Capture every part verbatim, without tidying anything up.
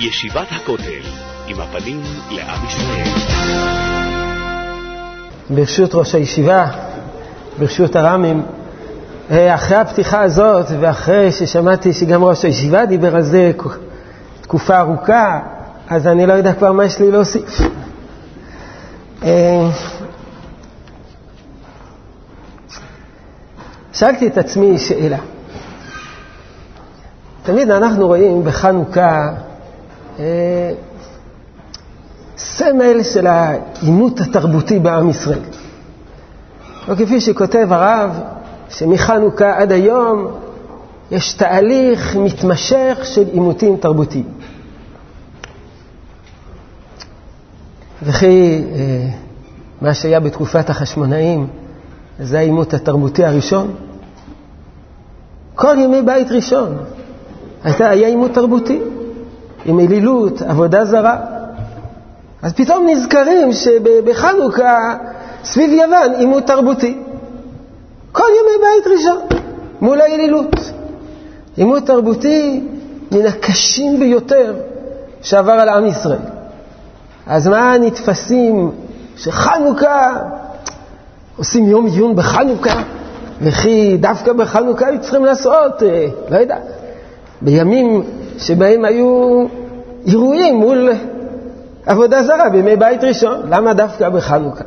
ישיבת הכותל, עם הפנים לעם ישראל. ברשות ראש הישיבה, ברשות הרמים, אחרי הפתיחה הזאת ואחרי ששמעתי שגם ראש הישיבה דיבר על זה תקופה ארוכה, אז אני לא יודע כבר מה יש לי להוסיף. שאלתי את עצמי שאלה. תמיד אנחנו רואים בחנוכה אה, סמל של העימות התרבותי בעם ישראל. וכפי שכותב הרב, שמחנוכה עד היום יש תהליך מתמשך של עימותים תרבותיים. וכי אה, מה שהיה בתקופת החשמונאים, זה העימות התרבותי הראשון. כל ימי בית ראשון הייתה, היה עימות תרבותי, עם אלילות, עבודה זרה. אז פתאום נזכרים שבחנוכה סביב יוון עימות תרבותי. כל ימי בית ראשון מול האלילות. עימות תרבותי מן הקשים ביותר שעבר על עם ישראל. אז מה נתפסים שחנוכה עושים יום עיון בחנוכה, וכי דווקא בחנוכה היו צריכים לעשות, אה, לא יודע, בימים שבהם היו אירועים מול עבודה זרה בימי בית ראשון, למה דווקא בחנוכה?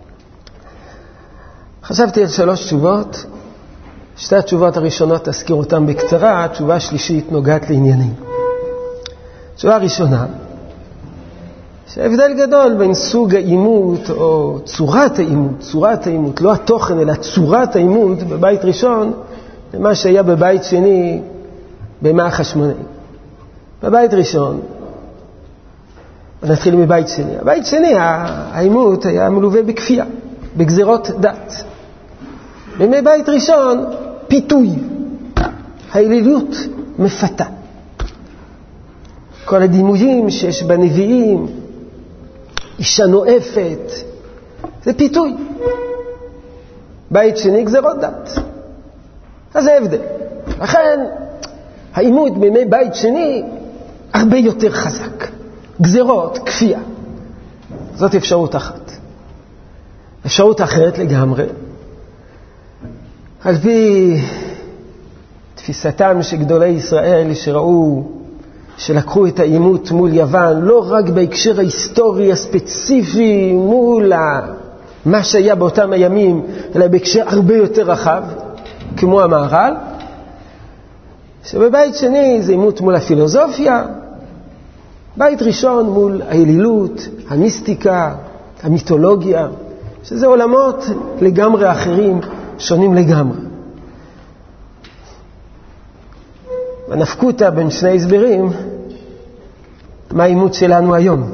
חשבתי על שלוש תשובות. שתי התשובות הראשונות תזכיר אותן בקצרה, התשובה השלישית נוגעת לעניינים. התשובה הראשונה, שההבדל גדול בין סוג האימות או צורת האימות, צורת האימות, לא התוכן אלא צורת האימות בבית ראשון, למה שהיה בבית שני בימי החשמונאים. בבית ראשון, נתחיל מבית שני. הבית שני, האימות היה מלווה בכפייה, בגזירות דת. בימי בית ראשון, פיתוי, האלילות מפתה. כל הדימויים שיש בנביאים, אישה נואפת, זה פיתוי. בית שני, גזירות דת. אז זה הבדל. לכן, האימות בימי בית שני הרבה יותר חזק. גזירות, כפייה. זאת אפשרות אחת. אפשרות אחרת לגמרי. על פי תפיסתם של גדולי ישראל שראו, שלקחו את האימות מול יוון, לא רק בהקשר ההיסטורי הספציפי מול מה שהיה באותם הימים, אלא בהקשר הרבה יותר רחב, כמו המהר"ל, שבבית שני זה אימות מול הפילוסופיה, בית ראשון מול האלילות, המיסטיקה, המיתולוגיה, שזה עולמות לגמרי אחרים, שונים לגמרי. הנפקותא בין שני הסברים, מה האימות שלנו היום?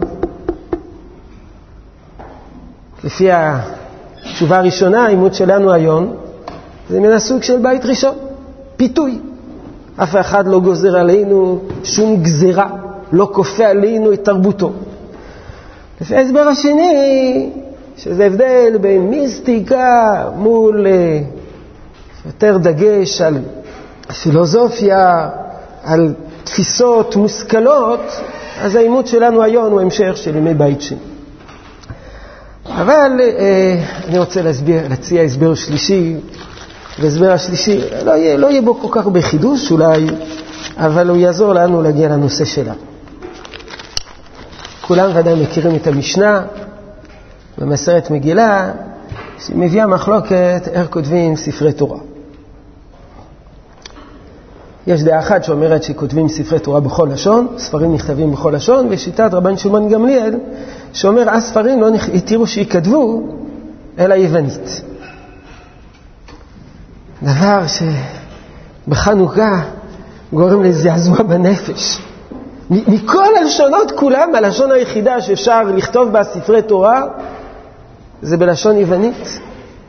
לפי התשובה הראשונה, האימות שלנו היום, זה מן הסוג של בית ראשון, פיתוי. אף אחד לא גוזר עלינו שום גזירה, לא כופה עלינו את תרבותו. לפי ההסבר השני, שזה הבדל בין מיסטיקה מול יותר דגש על פילוסופיה, על תפיסות מושכלות, אז האימות שלנו היום הוא המשך של ימי בית שני. אבל אה, אני רוצה להסביר, להציע הסבר שלישי, והסבר השלישי לא יהיה, לא יהיה בו כל כך בחידוש אולי, אבל הוא יעזור לנו להגיע לנושא שלה. כולם ודאי מכירים את המשנה במסכת מגילה, שהיא מביאה מחלוקת איך כותבים ספרי תורה. יש דעה אחת שאומרת שכותבים ספרי תורה בכל לשון, ספרים נכתבים בכל לשון, ושיטת רבן שמעון גמליאל שאומר הספרים לא התירו שיכתבו אלא יוונית. דבר שבחנוכה גורם לזעזוע בנפש. מכל הלשונות כולם, הלשון היחידה שאפשר לכתוב בה ספרי תורה זה בלשון יוונית.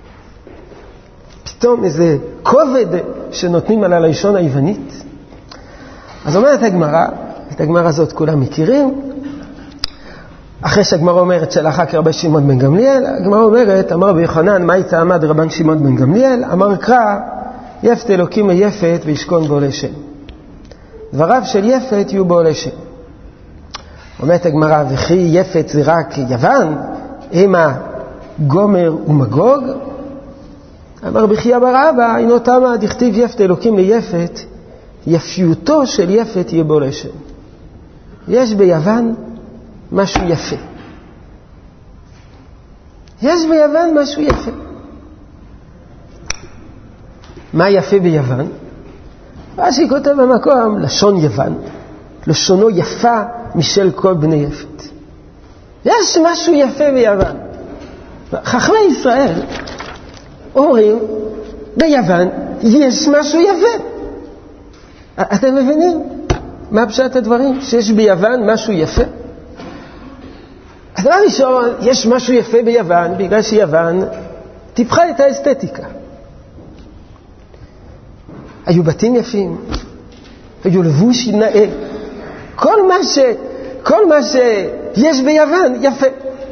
פתאום איזה כובד שנותנים על הלשון היוונית. אז אומרת הגמרא, את הגמרא הזאת כולם מכירים, אחרי שהגמרא אומרת שלאחר כרבי שמעון בן גמליאל, הגמרא אומרת, אמר רבי יוחנן, מה יתעמד רבן שמעון בן גמליאל? אמר קרא, יפת אלוקים היפת וישכון בעולה שם. דבריו של יפת יהיו בעולה שם. אומרת הגמרא, וכי יפת זה רק יוון, המה גומר ומגוג? אמר בחייא בר אבא, אינו תמה דכתיב יפת אלוקים ליפת, יפיותו של יפת יהיה בו לשם. יש ביוון משהו יפה. יש ביוון משהו יפה. מה יפה ביוון? רש"י כותב במקום, לשון יוון, לשונו יפה משל כל בני יפת. יש משהו יפה ביוון. חכמי ישראל אומרים, ביוון יש משהו יפה. אתם מבינים מה פשט הדברים? שיש ביוון משהו יפה? אז דבר ראשון, יש משהו יפה ביוון, בגלל שיוון טיפחה את האסתטיקה. היו בתים יפים, היו לבוש נאה. כל מה ש, כל מה שיש ביוון יפה.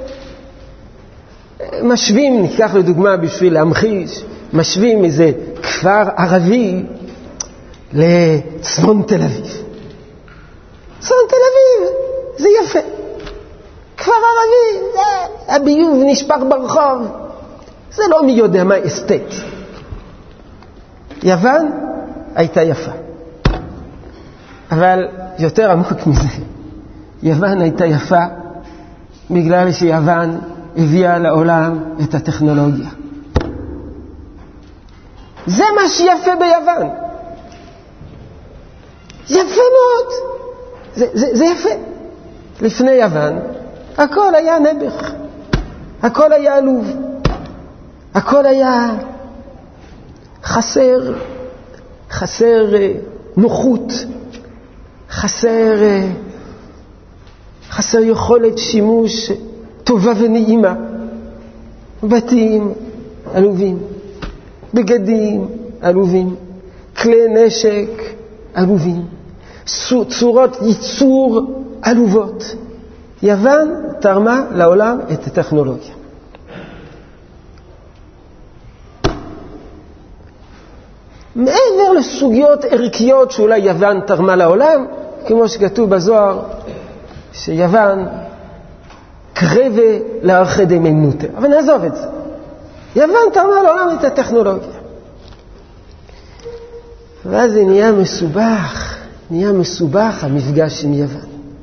משווים, ניקח לדוגמה בשביל להמחיש, משווים איזה כפר ערבי לצפון תל אביב. צפון תל אביב זה יפה. כפר ערבי, זה הביוב נשפך ברחוב. זה לא מי יודע מה אסתטי. יוון הייתה יפה. אבל יותר עמוק מזה, יוון הייתה יפה בגלל שיוון הביאה לעולם את הטכנולוגיה. זה מה שיפה ביוון. יפה מאוד. זה, זה, זה יפה. לפני יוון, הכל היה נבח. הכל היה עלוב. הכל היה חסר, חסר נוחות, חסר, חסר יכולת שימוש טובה ונעימה. בתים עלובים, בגדים עלובים, כלי נשק עלובים, צורות ייצור עלובות. יוון תרמה לעולם את הטכנולוגיה. מעבר לסוגיות ערכיות שאולי יוון תרמה לעולם, כמו שכתוב בזוהר, שיוון קרבה לערכי דמיימנותא. אבל נעזוב את זה. יוון תרמה לעולם את הטכנולוגיה. ואז זה נהיה מסובך, נהיה מסובך המפגש עם יוון.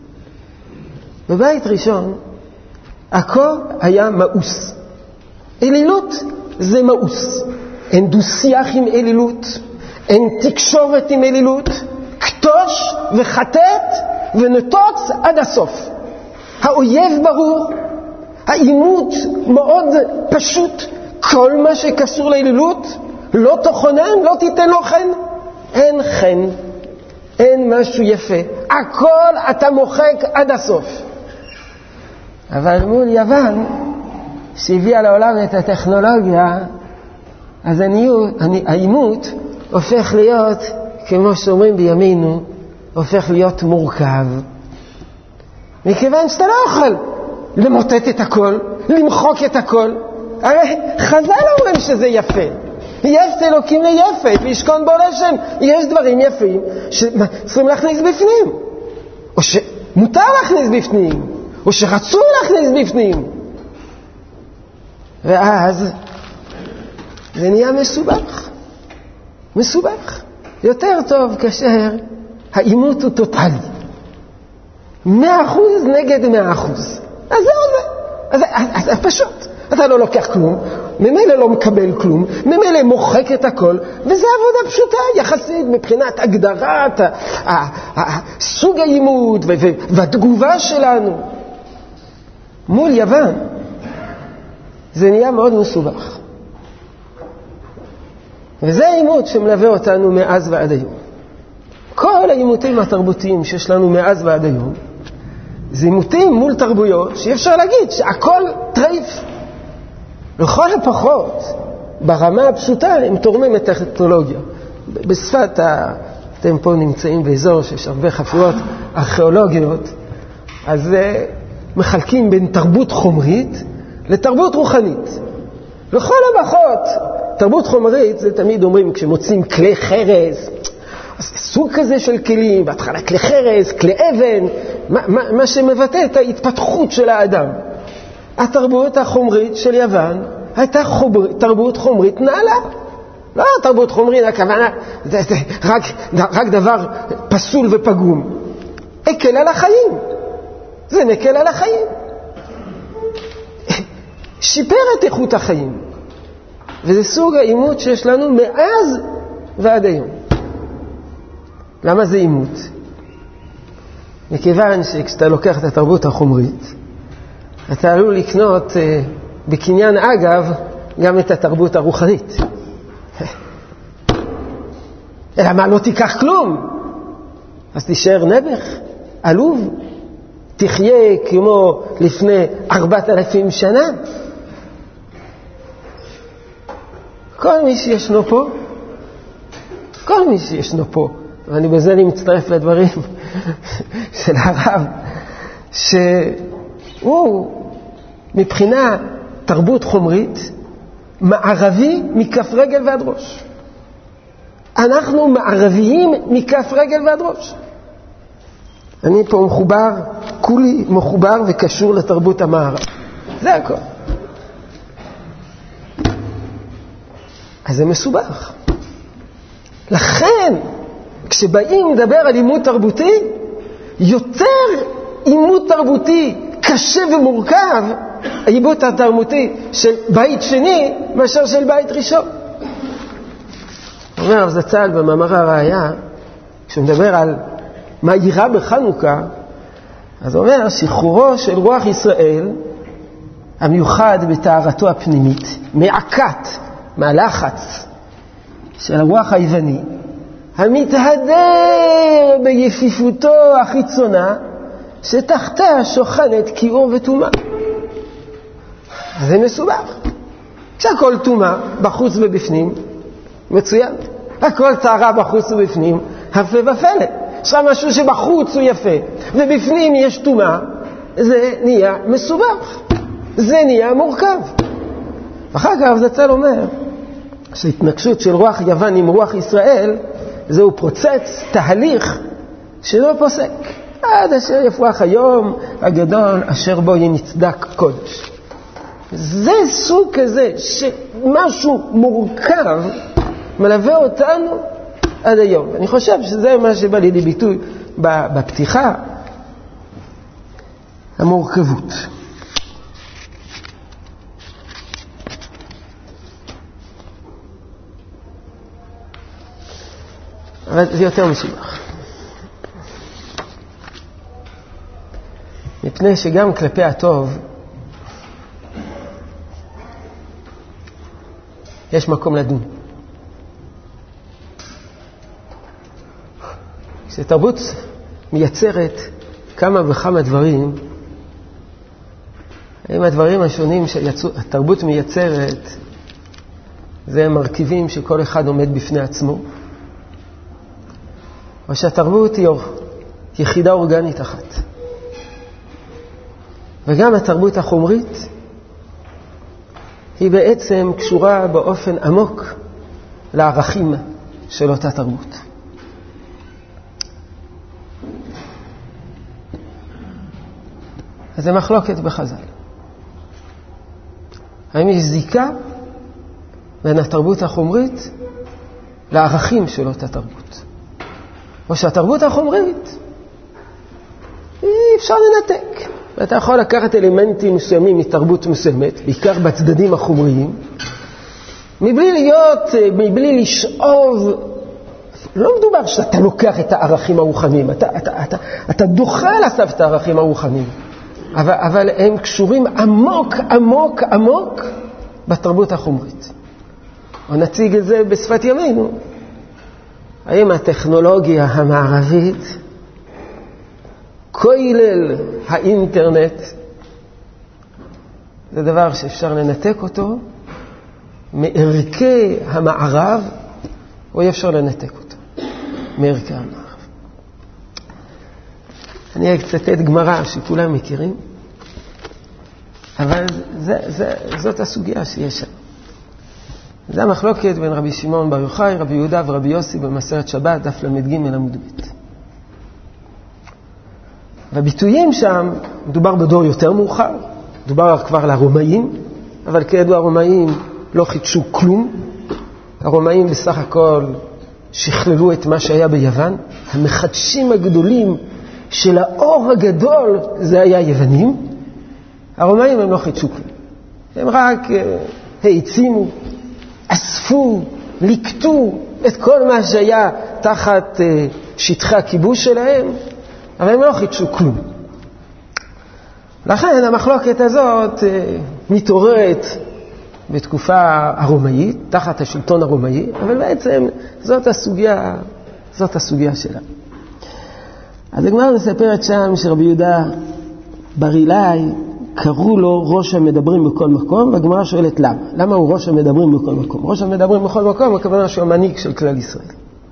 בבית ראשון, הכל היה מאוס. אלילות זה מאוס. אין דו-שיח עם אלילות, אין תקשורת עם אלילות, קטוש וחטט ונטוץ עד הסוף. האויב ברור, האימות מאוד פשוט, כל מה שקשור לאלילות, לא תוכנן, לא תיתן לו חן. אין חן, אין משהו יפה, הכל אתה מוחק עד הסוף. אבל מול יוון, שהביאה לעולם את הטכנולוגיה, אז האימות הופך להיות, כמו שאומרים בימינו, הופך להיות מורכב. מכיוון שאתה לא יכול למוטט את הכל, למחוק את הכל. הרי חז"ל אומרים שזה יפה. יפת אלוקים ליפת, וישכון בו לשם. יש דברים יפים שצריכים להכניס בפנים. או שמותר להכניס בפנים. או שרצו להכניס בפנים. ואז זה נהיה מסובך. מסובך. יותר טוב כאשר האימות הוא טוטלי. מאה אחוז נגד מאה אחוז. אז זהו זה. אז, אז, אז פשוט. אתה לא לוקח כלום, ממילא לא מקבל כלום, ממילא מוחק את הכל, וזה עבודה פשוטה, יחסית מבחינת הגדרת סוג האימות והתגובה שלנו. מול יוון, זה נהיה מאוד מסובך. וזה האימות שמלווה אותנו מאז ועד היום. כל האימותים התרבותיים שיש לנו מאז ועד היום, זה אימותים מול תרבויות שאי אפשר להגיד שהכל טרייף. לכל הפחות, ברמה הפשוטה, הם תורמים את הטכנולוגיה. בשפת, ה... אתם פה נמצאים באזור שיש הרבה חפירות ארכיאולוגיות, אז מחלקים בין תרבות חומרית לתרבות רוחנית. לכל הפחות, תרבות חומרית, זה תמיד אומרים, כשמוצאים כלי חרס, אז סוג כזה של כלים, בהתחלה כלי חרס, כלי אבן, מה, מה, מה שמבטא את ההתפתחות של האדם. התרבות החומרית של יוון הייתה חומר, תרבות חומרית נעלה. לא תרבות חומרית, הכוונה, זה, זה רק, רק דבר פסול ופגום. הקל על החיים. זה מקל על החיים. שיפר את איכות החיים. וזה סוג האימות שיש לנו מאז ועד היום. למה זה אימות? מכיוון שכשאתה לוקח את התרבות החומרית, אתה עלול לקנות uh, בקניין אגב גם את התרבות הרוחנית. אלא מה, לא תיקח כלום? אז תישאר נבח, עלוב, תחיה כמו לפני ארבעת אלפים שנה. כל מי שישנו פה, כל מי שישנו פה, ואני בזה אני מצטרף לדברים של הרב, שהוא מבחינה תרבות חומרית מערבי מכף רגל ועד ראש. אנחנו מערביים מכף רגל ועד ראש. אני פה מחובר, כולי מחובר וקשור לתרבות המערב. זה הכל. אז זה מסובך. לכן, כשבאים לדבר על אימות תרבותי, יותר אימות תרבותי קשה ומורכב, האימות התרבותי של בית שני, מאשר של בית ראשון. אומר הרב זצ"ל במאמר הראיה, כשהוא מדבר על מה אירע בחנוכה, אז הוא אומר, שחרורו של רוח ישראל, המיוחד בתארתו הפנימית, מעקת, מהלחץ של הרוח היווני, המתהדר ביפיפותו החיצונה, שתחתה שוכנת קיאור וטומאה. אז זה מסובך. כשהכל טומאה, בחוץ ובפנים, מצוין. הכל צערה בחוץ ובפנים, הפלא ופלא. עכשיו משהו שבחוץ הוא יפה, ובפנים יש טומאה, זה נהיה מסובך. זה נהיה מורכב. ואחר כך זצ"ל אומר, שהתנגשות של רוח יוון עם רוח ישראל, זהו פרוצץ, תהליך, שלא פוסק. עד אשר יפרח היום הגדול, אשר בו ינצדק קודש. זה סוג כזה, שמשהו מורכב, מלווה אותנו עד היום. אני חושב שזה מה שבא לידי ביטוי בפתיחה, המורכבות. אבל זה יותר מסובך. מפני שגם כלפי הטוב יש מקום לדון. כשתרבות מייצרת כמה וכמה דברים, האם הדברים השונים שהתרבות מייצרת זה מרכיבים שכל אחד עומד בפני עצמו, או שהתרבות היא יחידה אורגנית אחת. וגם התרבות החומרית היא בעצם קשורה באופן עמוק לערכים של אותה תרבות. אז זה מחלוקת בחז"ל. האם יש זיקה בין התרבות החומרית לערכים של אותה תרבות? או שהתרבות החומרית אי אפשר לנתק. ואתה יכול לקחת אלמנטים מסוימים מתרבות מסוימת, בעיקר בצדדים החומריים, מבלי להיות, מבלי לשאוב, לא מדובר שאתה לוקח את הערכים הרוחניים, אתה, אתה, אתה, אתה דוחה על הסף את הערכים הרוחניים, אבל, אבל הם קשורים עמוק, עמוק, עמוק בתרבות החומרית. או נציג את זה בשפת ימינו. האם הטכנולוגיה המערבית, כולל האינטרנט, זה דבר שאפשר לנתק אותו מערכי המערב, או אי אפשר לנתק אותו מערכי המערב. אני אצטט גמרא שכולם מכירים, אבל זה, זה, זאת הסוגיה שיש שם. זה המחלוקת בין רבי שמעון בר יוחאי, רבי יהודה ורבי יוסי במסכת שבת, דף למד ג' עמוד ב'. והביטויים שם, מדובר בדור יותר מאוחר, מדובר כבר על הרומאים, אבל כידוע הרומאים לא חידשו כלום. הרומאים בסך הכל שכללו את מה שהיה ביוון. המחדשים הגדולים של האור הגדול זה היה יוונים. הרומאים הם לא חידשו כלום. הם רק העצימו, אספו, ליקטו את כל מה שהיה תחת שטחי הכיבוש שלהם, אבל הם לא חידשו כלום. לכן המחלוקת הזאת מתעוררת בתקופה הרומאית, תחת השלטון הרומאי, אבל בעצם זאת הסוגיה, זאת הסוגיה שלה. אז הגמרא מספרת שם שרבי יהודה בר אילאי קראו לו ראש המדברים בכל מקום, והגמרא שואלת למה? למה הוא ראש המדברים בכל מקום? ראש המדברים בכל מקום, הכוונה שהוא המנהיג של כלל ישראל.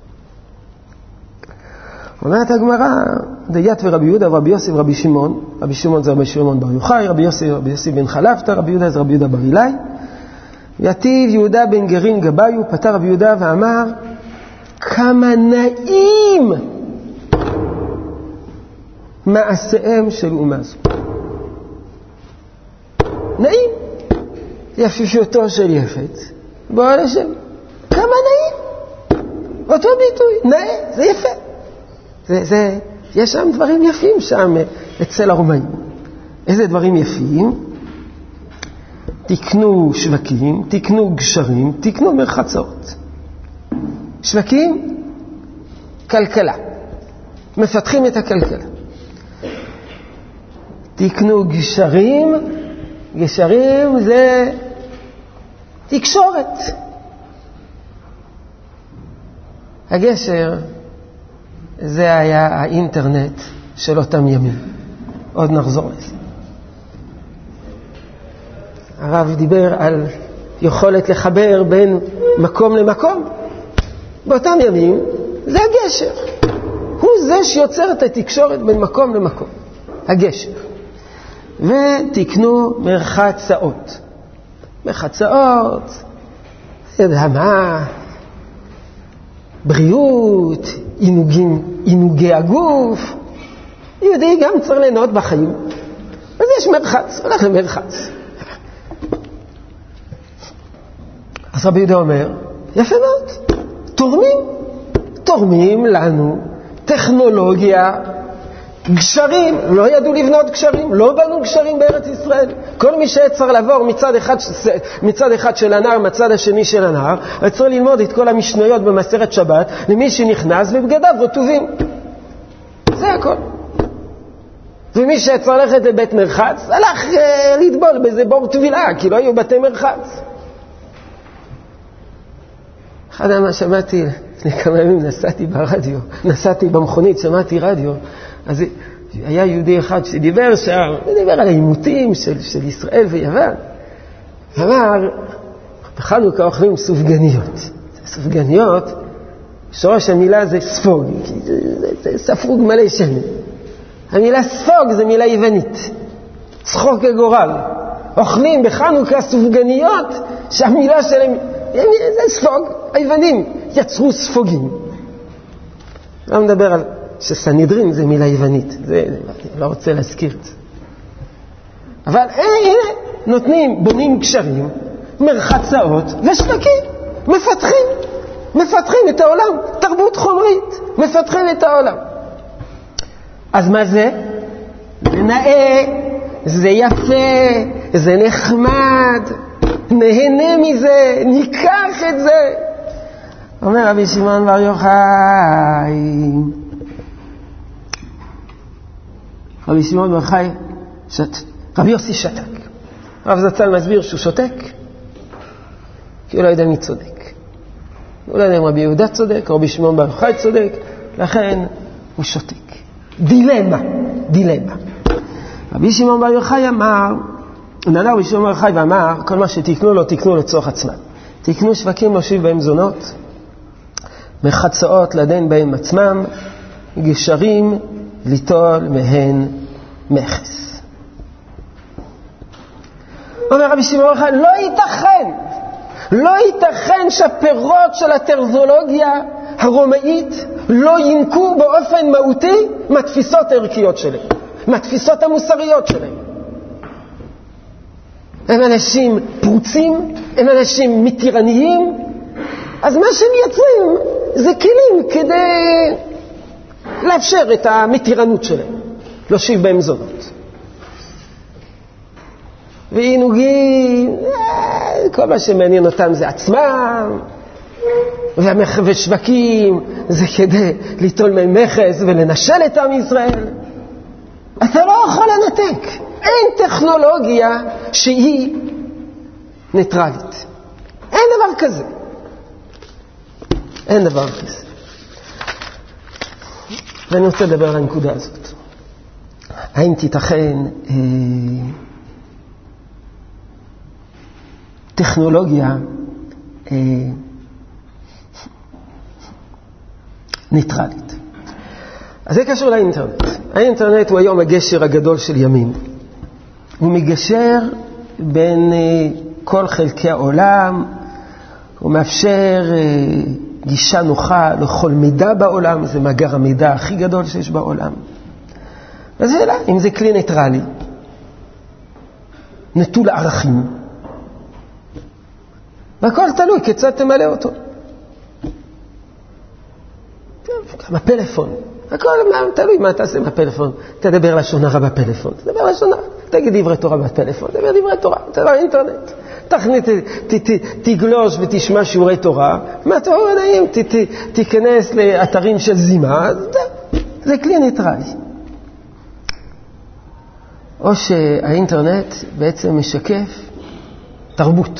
אומרת הגמרא, דית ורבי יהודה ורבי יוסי ורבי שמעון, רבי שמעון זה רבי שמעון בר יוחאי, רבי יוסי רבי יוסי בן חלפתא, רבי יהודה זה רבי יהודה בר אילאי. יתיב יהודה בן גרין גבאי, הוא פתר רבי יהודה ואמר, כמה נעים מעשיהם של אומה זו. נעים, יפיפיותו של יפת, בוא לשם, כמה נעים, אותו ביטוי, נאה, זה יפה. זה, זה, יש שם דברים יפים שם אצל הרומאים. איזה דברים יפים? תקנו שווקים, תקנו גשרים, תקנו מרחצות. שווקים, כלכלה. מפתחים את הכלכלה. תקנו גשרים, גשרים זה תקשורת. הגשר זה היה האינטרנט של אותם ימים. עוד נחזור לזה. הרב דיבר על יכולת לחבר בין מקום למקום. באותם ימים זה הגשר. הוא זה שיוצר את התקשורת בין מקום למקום. הגשר. ותקנו מרחצאות. מרחצאות, זה דהמה, בריאות, עינוגים, עינוגי הגוף. יהודי גם צריך ליהנות בחיים. אז יש מרחץ, הולך למרחץ. אז רבי יהודה אומר, יפה מאוד, תורמים, תורמים לנו טכנולוגיה, גשרים, לא ידעו לבנות גשרים, לא בנו גשרים בארץ ישראל. כל מי שצריך לעבור מצד אחד, מצד אחד של הנהר, מצד השני של הנהר, צריך ללמוד את כל המשניות במסכת שבת, למי שנכנס ובגדיו רטובים. זה הכל. ומי שצריך ללכת לבית מרחץ, הלך אה, לטבול באיזה בור טבילה, כי לא היו בתי מרחץ. אחד מה שמעתי, לפני כמה ימים נסעתי ברדיו, נסעתי במכונית, שמעתי רדיו, אז היה יהודי אחד שדיבר שם, דיבר על העימותים של, של ישראל ויוון. אמר, בחנוכה אוכלים סופגניות. סופגניות, שורש המילה זה ספוג, זה, זה, זה ספרוג מלא שמן. המילה ספוג זה מילה יוונית, צחוק הגורל. אוכלים בחנוכה סופגניות שהמילה שלהם, זה ספוג, היוונים יצרו ספוגים. לא מדבר על שסנידרין זה מילה יוונית, זה, לא רוצה להזכיר את זה. אבל הנה, נותנים, בונים גשרים, מרחצאות ושווקים, מפתחים, מפתחים את העולם, תרבות חומרית, מפתחים את העולם. אז מה זה? זה נאה, זה יפה, זה נחמד, נהנה מזה, ניקח את זה. אומר רבי שמעון בר יוחאי, רבי שמעון בר יוחאי, שת, רבי יוסי שתק. רב זצ"ל מסביר שהוא שותק, כי הוא לא יודע מי צודק. הוא לא יודע אם רבי יהודה צודק, רבי שמעון בר יוחאי צודק, לכן הוא שותק. דילמה, דילמה. רבי שמעון בר יוחאי אמר, נענה רבי שמעון בר יוחאי ואמר, כל מה שתקנו לו, תקנו לצורך עצמם. תקנו שווקים להושיב בהם זונות, מחצאות לדן בהם עצמם, גשרים ליטול מהן מכס. אומר רבי שמעון בר יוחאי, לא ייתכן, לא ייתכן שהפירות של הטרזולוגיה הרומאית לא ינקו באופן מהותי מהתפיסות הערכיות שלהם, מהתפיסות המוסריות שלהם. הם אנשים פרוצים, הם אנשים מתירניים, אז מה שהם יוצרים זה כלים כדי לאפשר את המתירנות שלהם, להושיב בהם זונות. ועינוגים, כל מה שמעניין אותם זה עצמם, ושווקים זה כדי ליטול מהם מכס ולנשל את עם ישראל. אתה לא יכול לנתק. אין טכנולוגיה שהיא ניטרלית. אין דבר כזה. אין דבר כזה. ואני רוצה לדבר על הנקודה הזאת. האם תיתכן אה, טכנולוגיה אה, ניטרלית? אז זה קשור לאינטרנט. האינטרנט הוא היום הגשר הגדול של ימין. הוא מגשר בין uh, כל חלקי העולם, הוא מאפשר uh, גישה נוחה לכל מידע בעולם, זה מאגר המידע הכי גדול שיש בעולם. אז זה לא, אם זה כלי ניטרלי, נטול ערכים, והכל תלוי כיצד תמלא אותו. גם הפלאפון, הכל תלוי מה תעשה בפלאפון. תדבר לשון הרע בפלאפון, תדבר לשון הרע. תגיד דברי תורה בפלאפון, תדבר דברי תורה, תדבר אינטרנט. תכנית, תגלוש ותשמע שיעורי תורה, מהתורה נעים, תיכנס לאתרים של זימה, זה כלי ניטרלי. או שהאינטרנט בעצם משקף תרבות.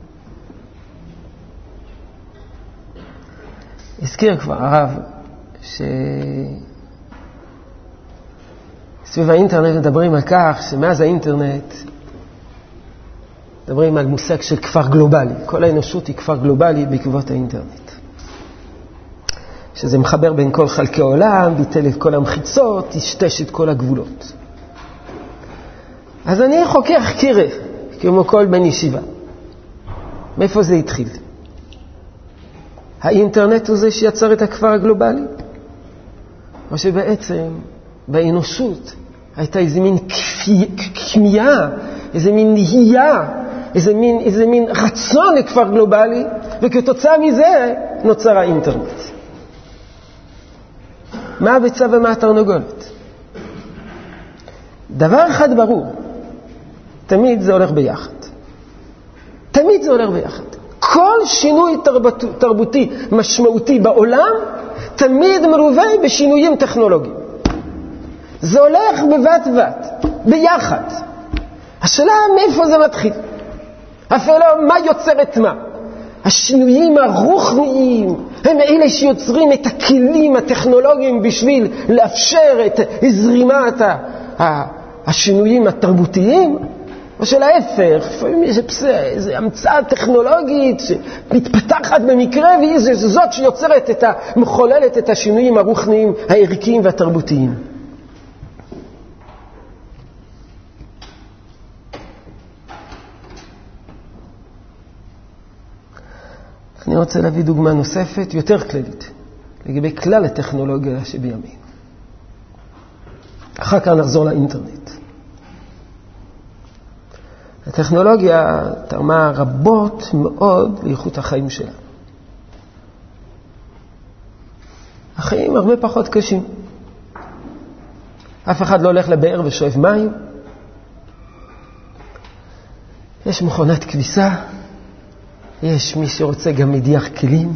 הזכיר כבר הרב שסביב האינטרנט מדברים על כך שמאז האינטרנט מדברים על מושג של כפר גלובלי. כל האנושות היא כפר גלובלי בעקבות האינטרנט. שזה מחבר בין כל חלקי העולם, ביטל את כל המחיצות, תשטש את כל הגבולות. אז אני חוקר קירה, כמו כל בן ישיבה. מאיפה זה התחיל? האינטרנט הוא זה שיצר את הכפר הגלובלי? או שבעצם באנושות הייתה איזה מין כמיהה, איזה מין נהייה, איזה מין, איזה מין רצון לכפר גלובלי, וכתוצאה מזה נוצר האינטרנט. מה הביצה ומה התרנגולת? דבר אחד ברור, תמיד זה הולך ביחד. תמיד זה הולך ביחד. כל שינוי תרבות, תרבותי משמעותי בעולם תמיד מלווה בשינויים טכנולוגיים. זה הולך בבת בת, ביחד. השאלה מאיפה זה מתחיל? אפילו מה יוצר את מה? השינויים הרוחניים הם אלה שיוצרים את הכלים הטכנולוגיים בשביל לאפשר את זרימת השינויים התרבותיים, או של ההפך, לפעמים יש איזו המצאה טכנולוגית שמתפתחת במקרה, והיא זאת שיוצרת את המחוללת את השינויים הרוחניים, הערכיים והתרבותיים. אני רוצה להביא דוגמה נוספת, יותר כללית, לגבי כלל הטכנולוגיה שבימים. אחר כך נחזור לאינטרנט. הטכנולוגיה תרמה רבות מאוד לאיכות החיים שלנו. החיים הרבה פחות קשים. אף אחד לא הולך לבאר ושואב מים. יש מכונת כביסה, יש מי שרוצה גם מדיח כלים,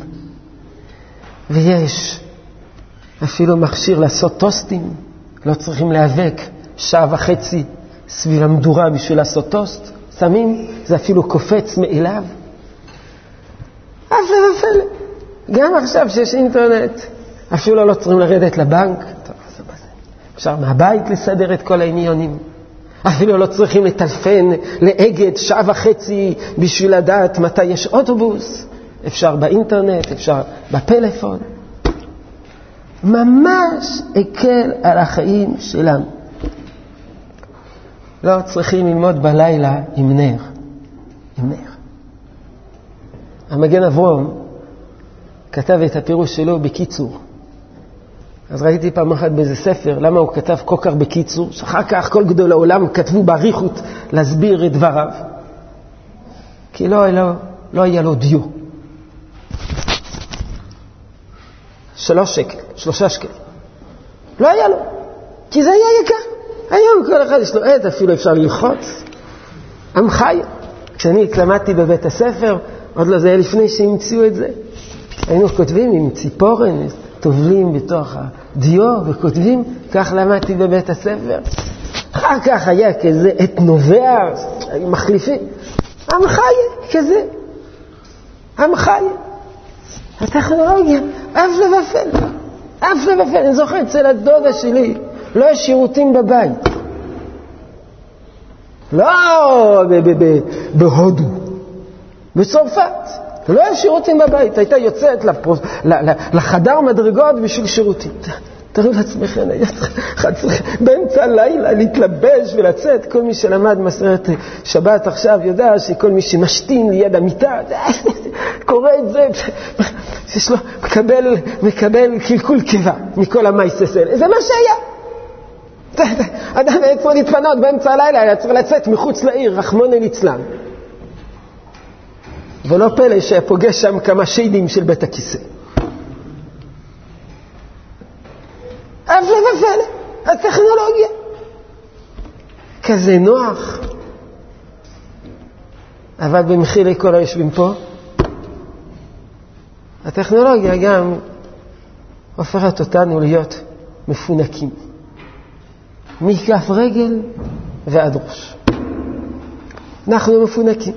ויש אפילו מכשיר לעשות טוסטים. לא צריכים להיאבק שעה וחצי סביב המדורה בשביל לעשות טוסט. שמים, זה אפילו קופץ מאליו. אף ופלא. גם עכשיו שיש אינטרנט, אפילו לא צריכים לרדת לבנק. טוב, זה בזה. אפשר מהבית לסדר את כל העניונים. אפילו לא צריכים לטלפן לאגד שעה וחצי בשביל לדעת מתי יש אוטובוס. אפשר באינטרנט, אפשר בפלאפון. ממש הקל על החיים שלנו. לא צריכים ללמוד בלילה עם נר. עם נר. המגן אברום כתב את הפירוש שלו בקיצור. אז ראיתי פעם אחת באיזה ספר, למה הוא כתב כל כך בקיצור, שאחר כך כל גדול העולם כתבו בעריכות להסביר את דבריו. כי לא, לא, לא היה לו דיו. שלוש שקל, שלושה שקל. לא היה לו, כי זה היה יקר. היום כל אחד יש לו עד, אפילו אפשר ללחוץ. עם חי. כשאני למדתי בבית הספר, עוד לא זה היה לפני שהמציאו את זה. היינו כותבים עם ציפורן, טובלים בתוך הדיו וכותבים, כך למדתי בבית הספר. אחר כך היה כזה אתנובע, מחליפים. עם חי, כזה. עם חי. הטכנולוגיה, אף לבפל. אף לבפל. אני זוכר אצל הדודה שלי, לא יש שירותים בבית. לא בהודו, בצרפת. לא יש שירותים בבית. הייתה יוצאת לחדר מדרגות בשביל שירותים. תראו לעצמכם, באמצע הלילה להתלבש ולצאת. כל מי שלמד מסרת שבת עכשיו יודע שכל מי שמשתין ליד המיטה, קורא את זה, יש לו, מקבל, מקבל קלקול קיבה מכל המייססל. זה מה שהיה. אדם היה צריך להתפנות באמצע הלילה, היה צריך לצאת מחוץ לעיר, רחמון ליצלן. ולא פלא שפוגש שם כמה שיידים של בית הכיסא. אף לבפלא, הטכנולוגיה. כזה נוח. אבל במחיר לכל היושבים פה, הטכנולוגיה גם הופכת אותנו להיות מפונקים. מכף רגל ועד ראש. אנחנו מפונקים.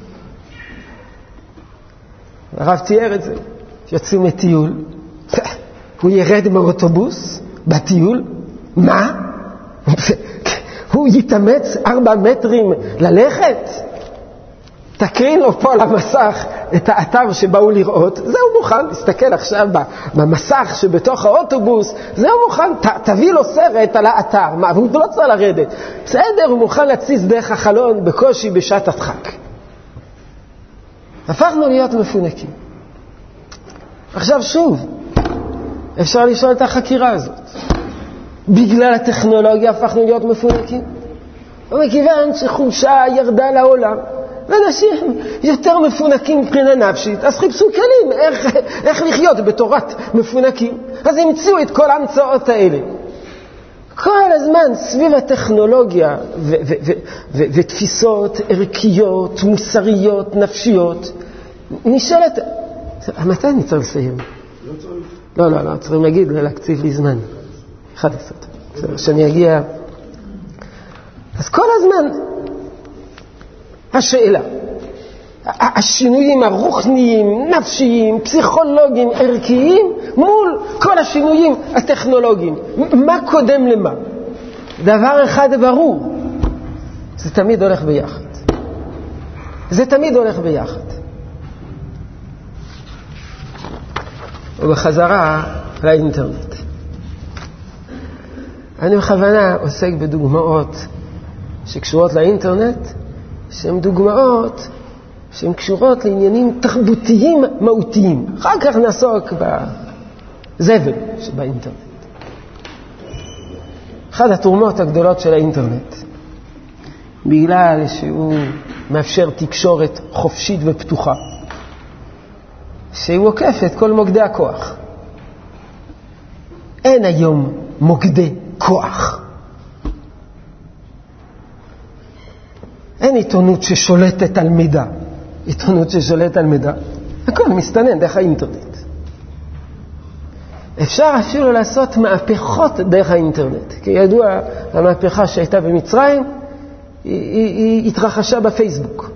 הרב תיאר את זה. יוצאים לטיול. הוא ירד באוטובוס, בטיול. מה? הוא יתאמץ ארבע מטרים ללכת? תקרין לו פה על המסך את האתר שבאו לראות. זהו מוכן. תסתכל עכשיו במסך שבתוך האוטובוס. זהו מוכן. ת, תביא לו סרט על האתר. מה? הוא לא צריך לרדת. בסדר, הוא מוכן להציץ דרך החלון בקושי בשעת הדחק. הפכנו להיות מפונקים. עכשיו שוב, אפשר לשאול את החקירה הזאת. בגלל הטכנולוגיה הפכנו להיות מפונקים? ומכיוון שחולשה ירדה לעולם, ואנשים יותר מפונקים מבחינה נפשית, אז חיפשו כלים איך, איך לחיות בתורת מפונקים. אז המציאו את כל ההמצאות האלה. כל הזמן סביב הטכנולוגיה ו- ו- ו- ו- ותפיסות ערכיות, מוסריות, נפשיות, נשאלת, מתי אני צריך לסיים? לא צריך. לא, לא, לא, צריכים להגיד, להקציב לי זמן. אחד עשרה. שאני אגיע. אז כל הזמן, השאלה, השינויים הרוחניים, נפשיים, פסיכולוגיים, ערכיים, מול כל השינויים הטכנולוגיים. מה קודם למה? דבר אחד ברור, זה תמיד הולך ביחד. זה תמיד הולך ביחד. ובחזרה לאינטרנט. אני בכוונה עוסק בדוגמאות שקשורות לאינטרנט, שהן דוגמאות שהן קשורות לעניינים תרבותיים מהותיים. אחר כך נעסוק בזבל שבאינטרנט. אחת התרומות הגדולות של האינטרנט, בגלל שהוא מאפשר תקשורת חופשית ופתוחה, שהוא עוקף את כל מוקדי הכוח. אין היום מוקדי כוח. אין עיתונות ששולטת על מידע. עיתונות ששולטת על מידע. הכל מסתנן דרך האינטרנט. אפשר אפילו לעשות מהפכות דרך האינטרנט. כי ידוע, המהפכה שהייתה במצרים, היא, היא, היא התרחשה בפייסבוק.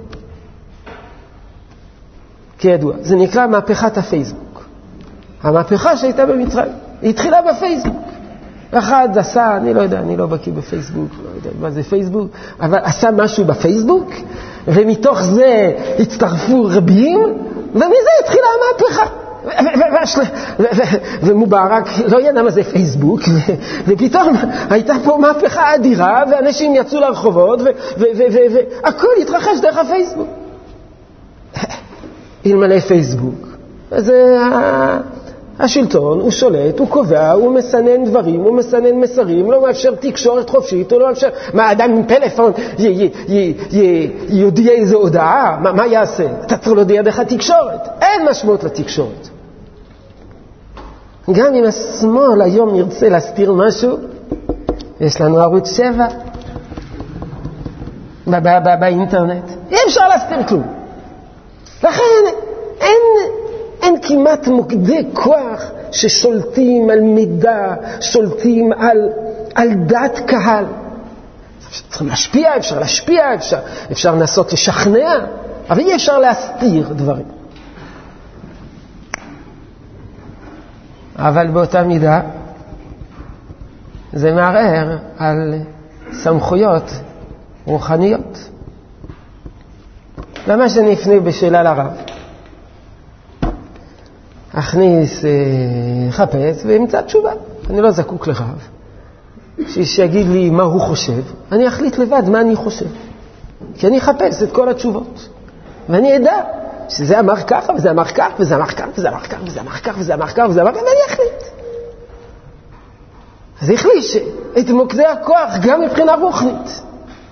כידוע, זה נקרא מהפכת הפייסבוק. המהפכה שהייתה במצרים, היא התחילה בפייסבוק. אחד עשה, אני לא יודע, אני לא בקיא בפייסבוק, לא יודע מה זה פייסבוק, אבל עשה משהו בפייסבוק, ומתוך זה הצטרפו רבים, ומזה התחילה המהפכה. ומובארק לא ידע מה זה פייסבוק, ופתאום הייתה פה מהפכה אדירה, ואנשים יצאו לרחובות, והכל התרחש דרך הפייסבוק. אלמלא פייסבוק. אז השלטון, הוא שולט, הוא קובע, הוא מסנן דברים, הוא מסנן מסרים, לא מאפשר תקשורת חופשית, הוא לא מאפשר, מה אדם עם פלאפון יודיע איזו הודעה, מה, מה יעשה? אתה צריך להודיע דרך התקשורת, אין משמעות לתקשורת. גם אם השמאל היום ירצה להסתיר משהו, יש לנו ערוץ שבע באינטרנט, אי אפשר להסתיר כלום. לכן אין, אין כמעט מוקדי כוח ששולטים על מידע, שולטים על, על דעת קהל. צריך להשפיע, אפשר להשפיע, אפשר, אפשר לנסות לשכנע, אבל אי אפשר להסתיר דברים. אבל באותה מידה זה מערער על סמכויות רוחניות. למה שאני אפנה בשאלה לרב? אכניס, חפש ואמצא תשובה. אני לא זקוק לרב שיגיד לי מה הוא חושב, אני אחליט לבד מה אני חושב, כי אני אחפש את כל התשובות ואני אדע שזה אמר ככה וזה אמר כך וזה אמר כך וזה אמר כך וזה אמר כך וזה אמר כך וזה אמר כך, ואני אחליט. אז החליש את מוקדי הכוח גם מבחינה רוחנית.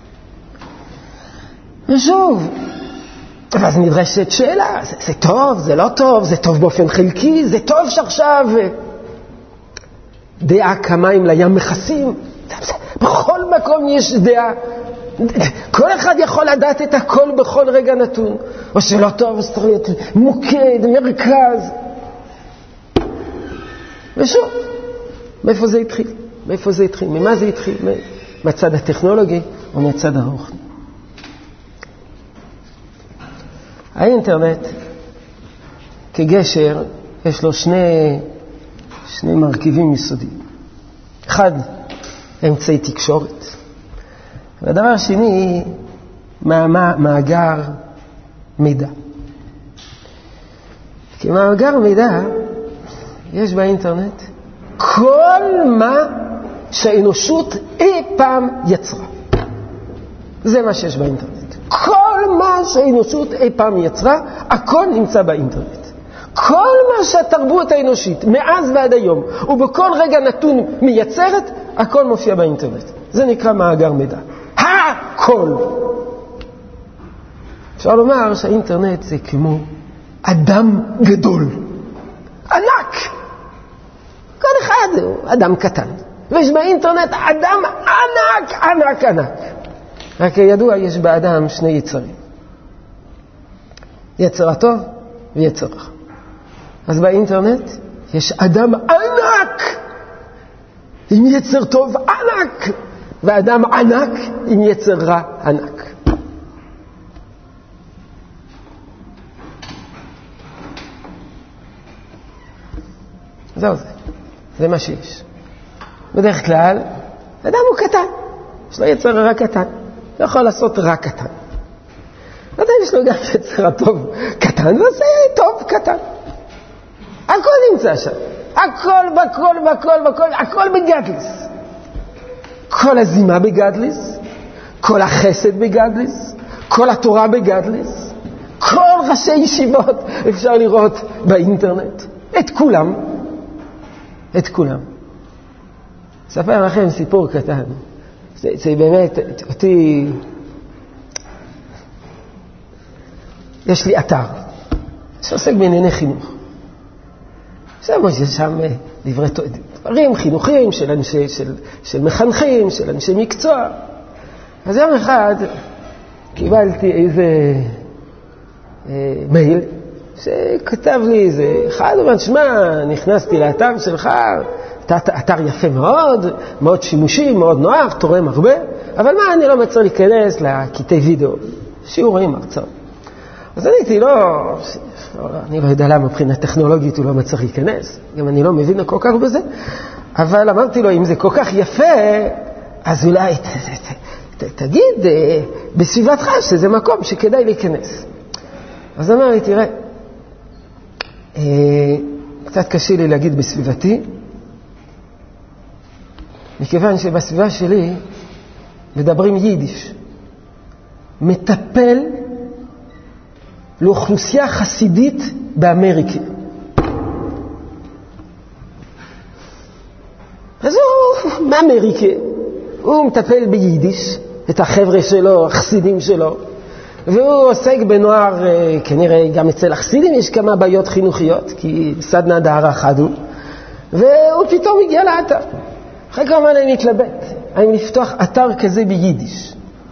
ושוב, ואז נדרשת שאלה, זה, זה טוב, זה לא טוב, זה טוב באופן חלקי, זה טוב שעכשיו דעה כמים לים מכסים. בכל מקום יש דעה. כל אחד יכול לדעת את הכל בכל רגע נתון. או שלא טוב, זה צריך להיות מוקד, מרכז. ושוב, מאיפה זה התחיל? מאיפה זה התחיל? ממה זה התחיל? מהצד הטכנולוגי או מהצד הרוחני? האינטרנט כגשר יש לו שני, שני מרכיבים יסודיים. אחד, אמצעי תקשורת. והדבר השני, מאגר מידע. כי מאגר מידע, יש באינטרנט כל מה שהאנושות אי פעם יצרה. זה מה שיש באינטרנט. כל מה שהאנושות אי פעם יצרה, הכל נמצא באינטרנט. כל מה שהתרבות האנושית, מאז ועד היום, ובכל רגע נתון מייצרת, הכל מופיע באינטרנט. זה נקרא מאגר מידע. הכל. אפשר לומר שהאינטרנט זה כמו אדם גדול. ענק. כל אחד הוא אדם קטן. ויש באינטרנט אדם ענק, ענק, ענק. רק כידוע, יש באדם שני יצרים. יצר הטוב ויצר רע. אז באינטרנט יש אדם ענק עם יצר טוב ענק, ואדם ענק עם יצר רע ענק. זהו זה. זה מה שיש. בדרך כלל, אדם הוא קטן. יש לו יצר רע קטן. לא יכול לעשות רע קטן. אז יש לו גם יצר הטוב קטן, ועושה טוב קטן. הכל נמצא שם. הכל, בכל, בכל, בכל, הכל בגדליס. כל הזימה בגדליס, כל החסד בגדליס, כל התורה בגדליס, כל ראשי ישיבות אפשר לראות באינטרנט. את כולם. את כולם. אספר לכם סיפור קטן. זה, זה באמת, אותי... יש לי אתר שעוסק בענייני חינוך. יש שם דברי דברים חינוכיים של, אנשי, של, של מחנכים, של אנשי מקצוע. אז יום אחד קיבלתי איזה אה, מייל שכתב לי איזה אחד, אבל שמה, נכנסתי לאתר שלך, אתר יפה מאוד, מאוד שימושי, מאוד נוח, תורם הרבה, אבל מה, אני לא מצא להיכנס לקטעי וידאו, שיעורים, הרצאות. אז עניתי, לא, אני לא יודע למה, מבחינה טכנולוגית הוא לא מצא להיכנס, גם אני לא מבין כל כך בזה, אבל אמרתי לו, אם זה כל כך יפה, אז אולי ת, ת, ת, תגיד בסביבתך שזה מקום שכדאי להיכנס. אז אמרתי, תראה, קצת קשה לי להגיד בסביבתי, מכיוון שבסביבה שלי מדברים יידיש. מטפל לאוכלוסייה חסידית באמריקה. אז הוא באמריקה, הוא מטפל ביידיש, את החבר'ה שלו, החסידים שלו, והוא עוסק בנוער, כנראה גם אצל החסידים יש כמה בעיות חינוכיות, כי סדנה דהרה חדו, והוא פתאום הגיע לאתר. אחרי כמה אני מתלבט, האם לפתוח אתר כזה ביידיש.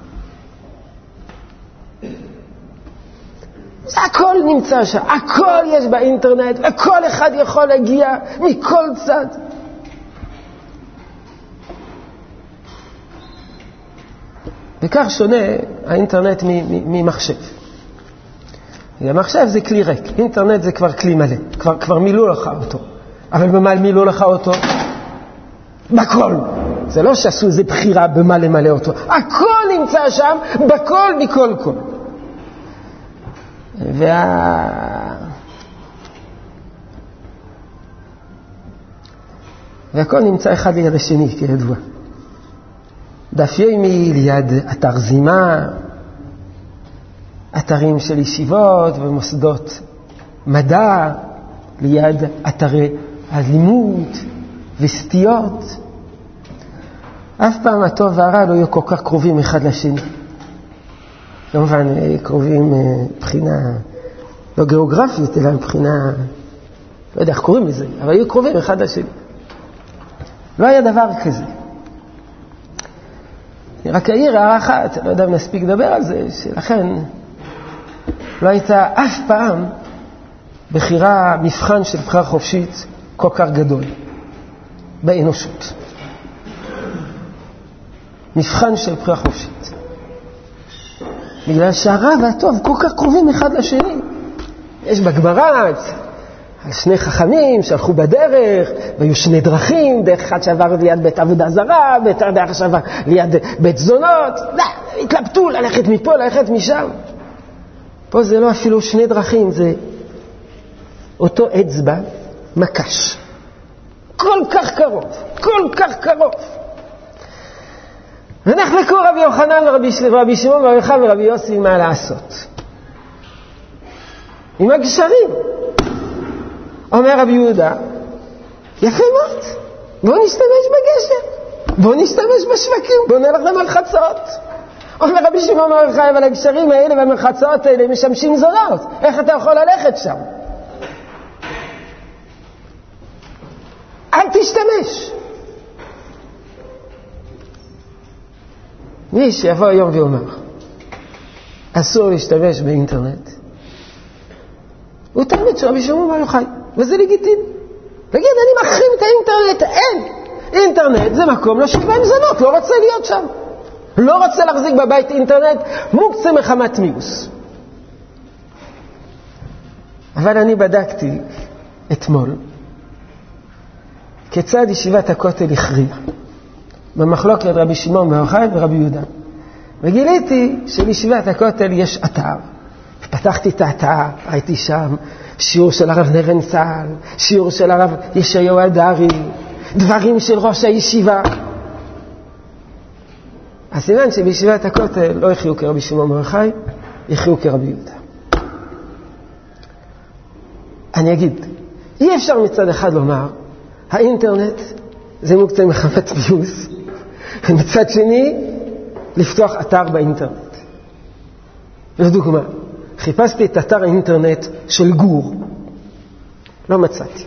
הכל נמצא שם, הכל יש באינטרנט, וכל אחד יכול להגיע מכל צד. וכך שונה האינטרנט ממחשב. המחשב זה כלי ריק, אינטרנט זה כבר כלי מלא, כבר, כבר מילאו לך אותו. אבל במה מילאו לך אותו? בכל. זה לא שעשו איזו בחירה במה למלא אותו. הכל נמצא שם, בכל, מכל כל. וה... והכל נמצא אחד ליד השני, כידוע. דף יומי ליד אתר זימה, אתרים של ישיבות ומוסדות מדע, ליד אתרי הלימוד וסטיות. אף פעם הטוב והרע לא יהיו כל כך קרובים אחד לשני. כמובן, קרובים מבחינה, לא גיאוגרפית, אלא מבחינה, לא יודע איך קוראים לזה, אבל יהיו קרובים אחד לשני. לא היה דבר כזה. רק העיר הערה אחת, לא יודע אם נספיק לדבר על זה, שלכן לא הייתה אף פעם בחירה, מבחן של בחירה חופשית כל כך גדול באנושות. מבחן של בחירה חופשית. בגלל שהרע והטוב כל כך קרובים אחד לשני. יש בגמרא על שני חכמים שהלכו בדרך, והיו שני דרכים, דרך אחד שעבר ליד בית עבודה זרה, דרך שעבר ליד בית זונות, התלבטו ללכת מפה, ללכת משם. פה זה לא אפילו שני דרכים, זה אותו אצבע מקש. כל כך קרוב, כל כך קרוב. ונחלקו רבי יוחנן ורבי שמעון ורבי יוחנן ורבי יוסי מה לעשות. עם הגשרים. אומר רבי יהודה, יפה מאוד, בואו נשתמש בגשר, בואו נשתמש בשווקים, בואו נלך למרחצות. אומר רבי שמעון בר יוחאי, אבל הגשרים האלה והמרחצות האלה משמשים זונות, איך אתה יכול ללכת שם? אל תשתמש. מי שיבוא היום ואומר, אסור להשתמש באינטרנט, הוא תלמיד של רבי שמעון בר יוחאי, וזה לגיטימי. תגיד, אני מחרים את האינטרנט, אין. אינטרנט זה מקום לא שקבעים זונות, לא רוצה להיות שם. לא רוצה להחזיק בבית אינטרנט, מוקצה מחמת מיוס. אבל אני בדקתי אתמול, כיצד ישיבת הכותל הכריעה, במחלוקת רבי שמעון בר יוחאי ורבי יהודה. וגיליתי שלישיבת הכותל יש אתר. פתחתי את האתר, ראיתי שם שיעור של הרב נרנצל, שיעור של הרב ישעיהו הדרי, דברים של ראש הישיבה. הסימן שבישיבת הכותל לא יחיו כרבי שמעון בר יוחאי, יחיו כרבי יהודה. אני אגיד, אי אפשר מצד אחד לומר, האינטרנט זה מוקצה מחמת מיוס, ומצד שני, לפתוח אתר באינטרנט. לדוגמה, חיפשתי את אתר האינטרנט של גור. לא מצאתי.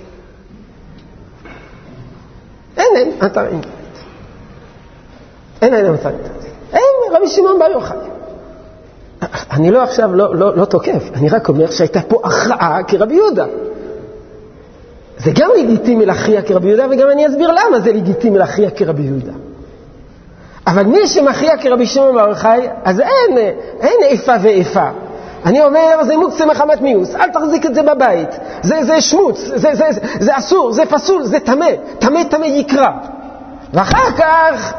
אין, אין, אתר אינטרנט. אין, אין, אתר אינטרנט. אין, רבי שמעון בר יוחאי. אני לא עכשיו, לא, לא, לא תוקף. אני רק אומר שהייתה פה הכרעה כרבי יהודה. זה גם לגיטימי להכריע כרבי יהודה, וגם אני אסביר למה זה לגיטימי להכריע כרבי יהודה. אבל מי שמכריע כרבי שמעון בר יוחאי, אז אין, אין איפה ואיפה. אני אומר, זה מוקצה מחמת מיוס, אל תחזיק את זה בבית, זה, זה שמוץ, זה, זה, זה, זה אסור, זה פסול, זה תמה, תמה תמה יקרא. ואחר כך,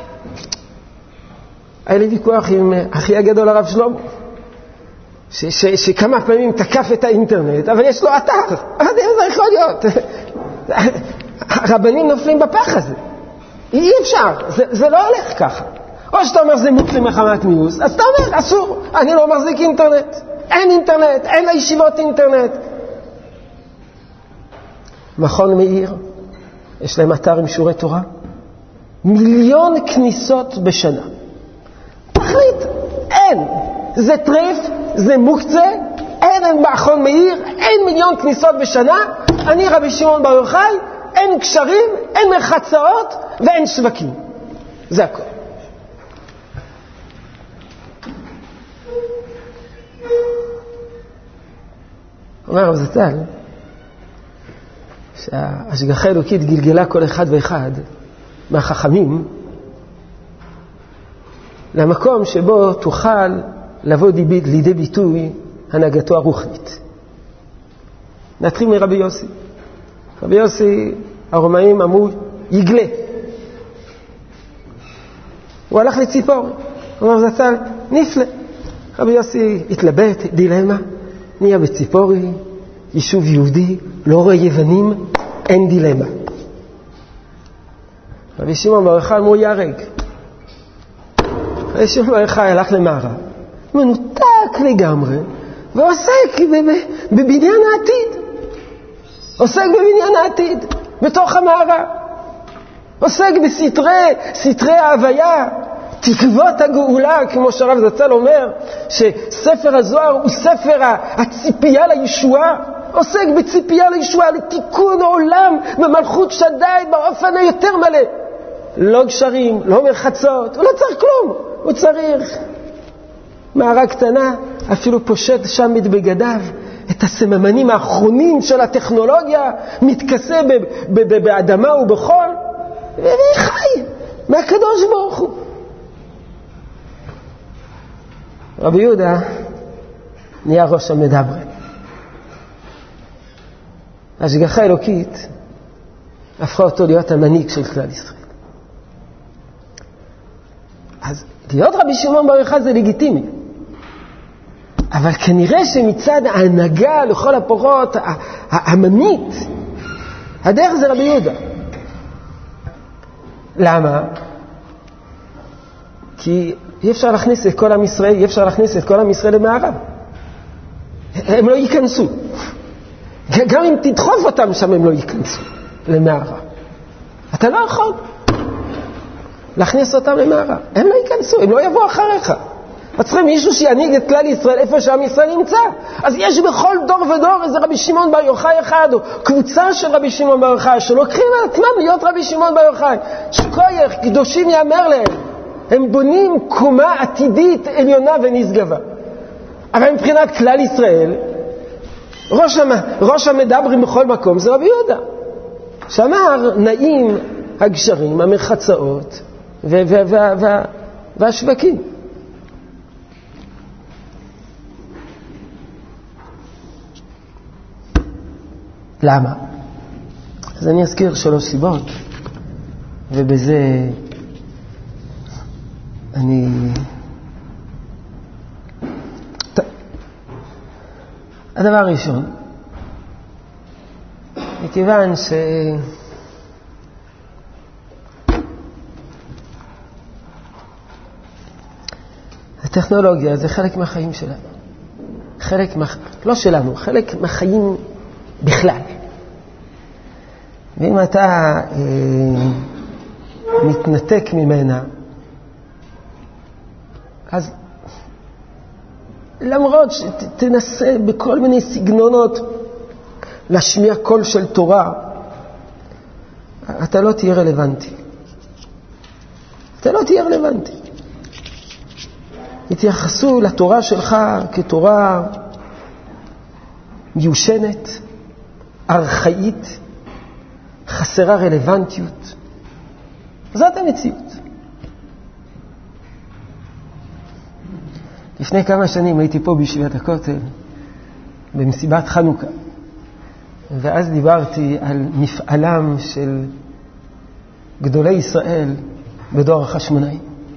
היה לי ויכוח עם אחי הגדול הרב שלמה, ש, ש, שכמה פעמים תקף את האינטרנט, אבל יש לו אתר, אבל זה יכול להיות. הרבנים נופלים בפח הזה, אי אפשר, זה, זה לא הולך ככה. או שאתה אומר זה מוקצה מחמת מיוס, אז אתה אומר אסור, אני לא מחזיק אינטרנט. אין אינטרנט, אין לישיבות אינטרנט. מכון מאיר, יש להם אתר עם שיעורי תורה, מיליון כניסות בשנה. תחליט, אין. זה טרף, זה מוקצה, אין מכון מאיר, אין מיליון כניסות בשנה, אני רבי שמעון בר יוחאי, אין קשרים, אין מחצאות ואין שווקים. זה הכל. אומר רב זצ"ל, שההשגחה האלוקית גלגלה כל אחד ואחד מהחכמים למקום שבו תוכל לבוא לידי ביטוי הנהגתו הרוחנית. נתחיל מרבי יוסי. רבי יוסי, הרומאים אמרו, יגלה. הוא הלך לציפור. אומר זצ"ל, נפלא. רבי יוסי התלבט, דילמה, נהיה בציפורי, יישוב יהודי, לא רואה יוונים, אין דילמה. רבי שמעון בר יוחאי אמרו יהרג. רבי שמעון בר יוחאי הלך למערב, מנותק לגמרי, ועוסק בבניין העתיד. עוסק בבניין העתיד, בתוך המערב. עוסק בסתרי, סתרי ההוויה, תקוות הגאולה, כמו שהרב זצ"ל אומר, שספר הזוהר הוא ספר הציפייה לישועה. עוסק בציפייה לישועה, לתיקון העולם במלכות שדי באופן היותר מלא. לא גשרים, לא מרחצות, הוא לא צריך כלום. הוא צריך מערה קטנה, אפילו פושט שם את בגדיו, את הסממנים האחרונים של הטכנולוגיה, מתכסה ב- ב- ב- באדמה ובחול, וחי מהקדוש ברוך הוא. רבי יהודה נהיה ראש המדברי. ההשגחה האלוקית הפכה אותו להיות המנהיג של כלל ישראל. אז להיות רבי שמעון בר יוחאי זה לגיטימי. אבל כנראה שמצד ההנהגה לכל הפורות העממית, הדרך זה רבי יהודה. למה? כי אי אפשר להכניס את כל עם ישראל, אי אפשר להכניס את כל עם ישראל למערב. הם לא ייכנסו. גם אם תדחוף אותם שם הם לא ייכנסו למערב. אתה לא יכול להכניס אותם למערב. הם לא ייכנסו, הם לא יבואו אחריך. אז צריכים מישהו שינהיג את כלל ישראל איפה שעם ישראל נמצא. אז יש בכל דור ודור איזה רבי שמעון בר יוחאי אחד, או קבוצה של רבי שמעון בר יוחאי, שלוקחים על עצמם להיות רבי שמעון בר יוחאי. שכוייך, קדושים יאמר להם. הם בונים קומה עתידית עליונה ונשגבה. אבל מבחינת כלל ישראל, ראש, המ... ראש המדברים בכל מקום זה רבי יהודה. שאמר, נעים הגשרים, המרחצאות ו- ו- ו- ו- והשווקים. למה? אז אני אזכיר שלוש סיבות, ובזה אני... הדבר הראשון, מכיוון ש... הטכנולוגיה זה חלק מהחיים שלנו. חלק מה... לא שלנו, חלק מהחיים בכלל. ואם אתה אה, מתנתק ממנה, אז למרות שתנסה בכל מיני סגנונות להשמיע קול של תורה, אתה לא תהיה רלוונטי. אתה לא תהיה רלוונטי. התייחסו לתורה שלך כתורה מיושנת, ארכאית, חסרה רלוונטיות. זאת המציאות. לפני כמה שנים הייתי פה בישיבת הכותל, במסיבת חנוכה, ואז דיברתי על מפעלם של גדולי ישראל בדור החשמונאים.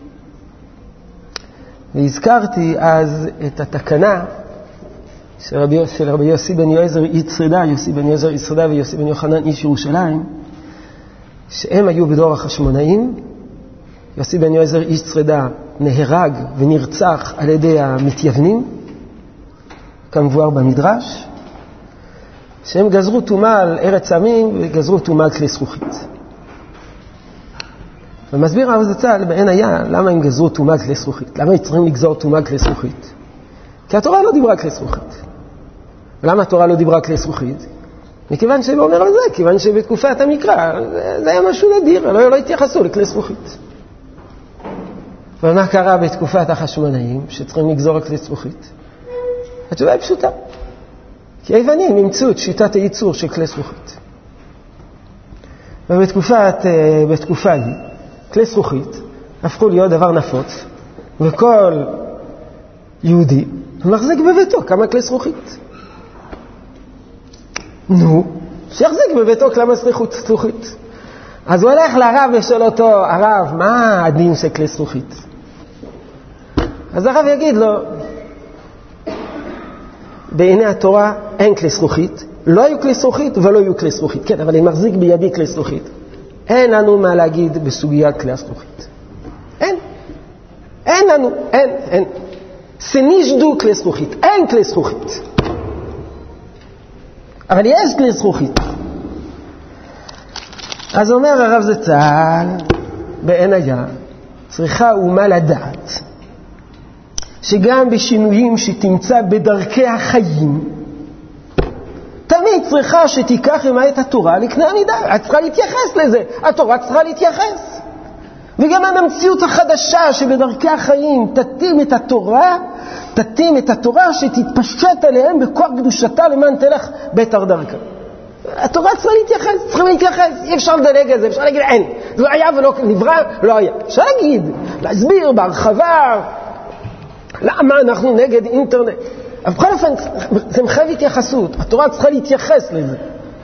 והזכרתי אז את התקנה של רבי, של רבי יוסי בן יועזר איש שרידה, יוסי בן יועזר איש שרידה ויוסי בן יוחנן איש ירושלים, שהם היו בדור החשמונאים. יוסי בן יועזר איש שרידה נהרג ונרצח על ידי המתייוונים, כמבואר במדרש, שהם גזרו טומאה על ארץ עמים וגזרו טומאה על כלי זכוכית. ומסביר הרב זצ"ל בעין היה למה הם גזרו טומאה על כלי זכוכית. למה הם צריכים לגזור טומאה על כלי זכוכית? כי התורה לא דיברה על כלי זכוכית. ולמה התורה לא דיברה על כלי זכוכית? מכיוון שהוא אומר על זה, כיוון שבתקופת המקרא זה היה משהו נדיר, לא, לא התייחסו לכלי זכוכית. ומה קרה בתקופת החשמונאים שצריכים לגזור על כלי זכוכית? התשובה היא פשוטה. כי היוונים אימצו את שיטת הייצור של כלי זכוכית. ובתקופת, בתקופה היא, כלי זכוכית הפכו להיות דבר נפוץ, וכל יהודי מחזיק בביתו כמה כלי זכוכית. נו, שיחזיק בביתו כמה זכוכית. אז הוא הולך לרב ושאל אותו, הרב, מה הדין של כלי זכוכית? אז הרב יגיד לו, בעיני התורה אין כלי זכוכית, לא היו כלי זכוכית ולא יהיו כלי זכוכית. כן, אבל אני מחזיק בידי כלי זכוכית. אין לנו מה להגיד בסוגיית כלי הזכוכית. אין. אין לנו, אין, אין. סנישדו כלי זכוכית, אין כלי זכוכית. אבל יש כלי זכוכית. אז אומר הרב זצ"ל, בעין היה, צריכה אומה לדעת, שגם בשינויים שתמצא בדרכי החיים, תמיד צריכה שתיקח עמה את התורה לקנה המידה. את צריכה להתייחס לזה. התורה צריכה להתייחס. וגם המציאות החדשה שבדרכי החיים תתאים את התורה, תתאים את התורה שתתפשט עליהם בכוח קדושתה למען תלך ביתר דרכה. התורה צריכה להתייחס, צריכה להתייחס. אי אפשר לדלג על זה, אפשר להגיד אין. זה לא היה ולא נברא, לא היה. אפשר להגיד, להסביר בהרחבה, למה אנחנו נגד אינטרנט. אבל בכל אופן, זה מחייב התייחסות. התורה צריכה להתייחס לזה.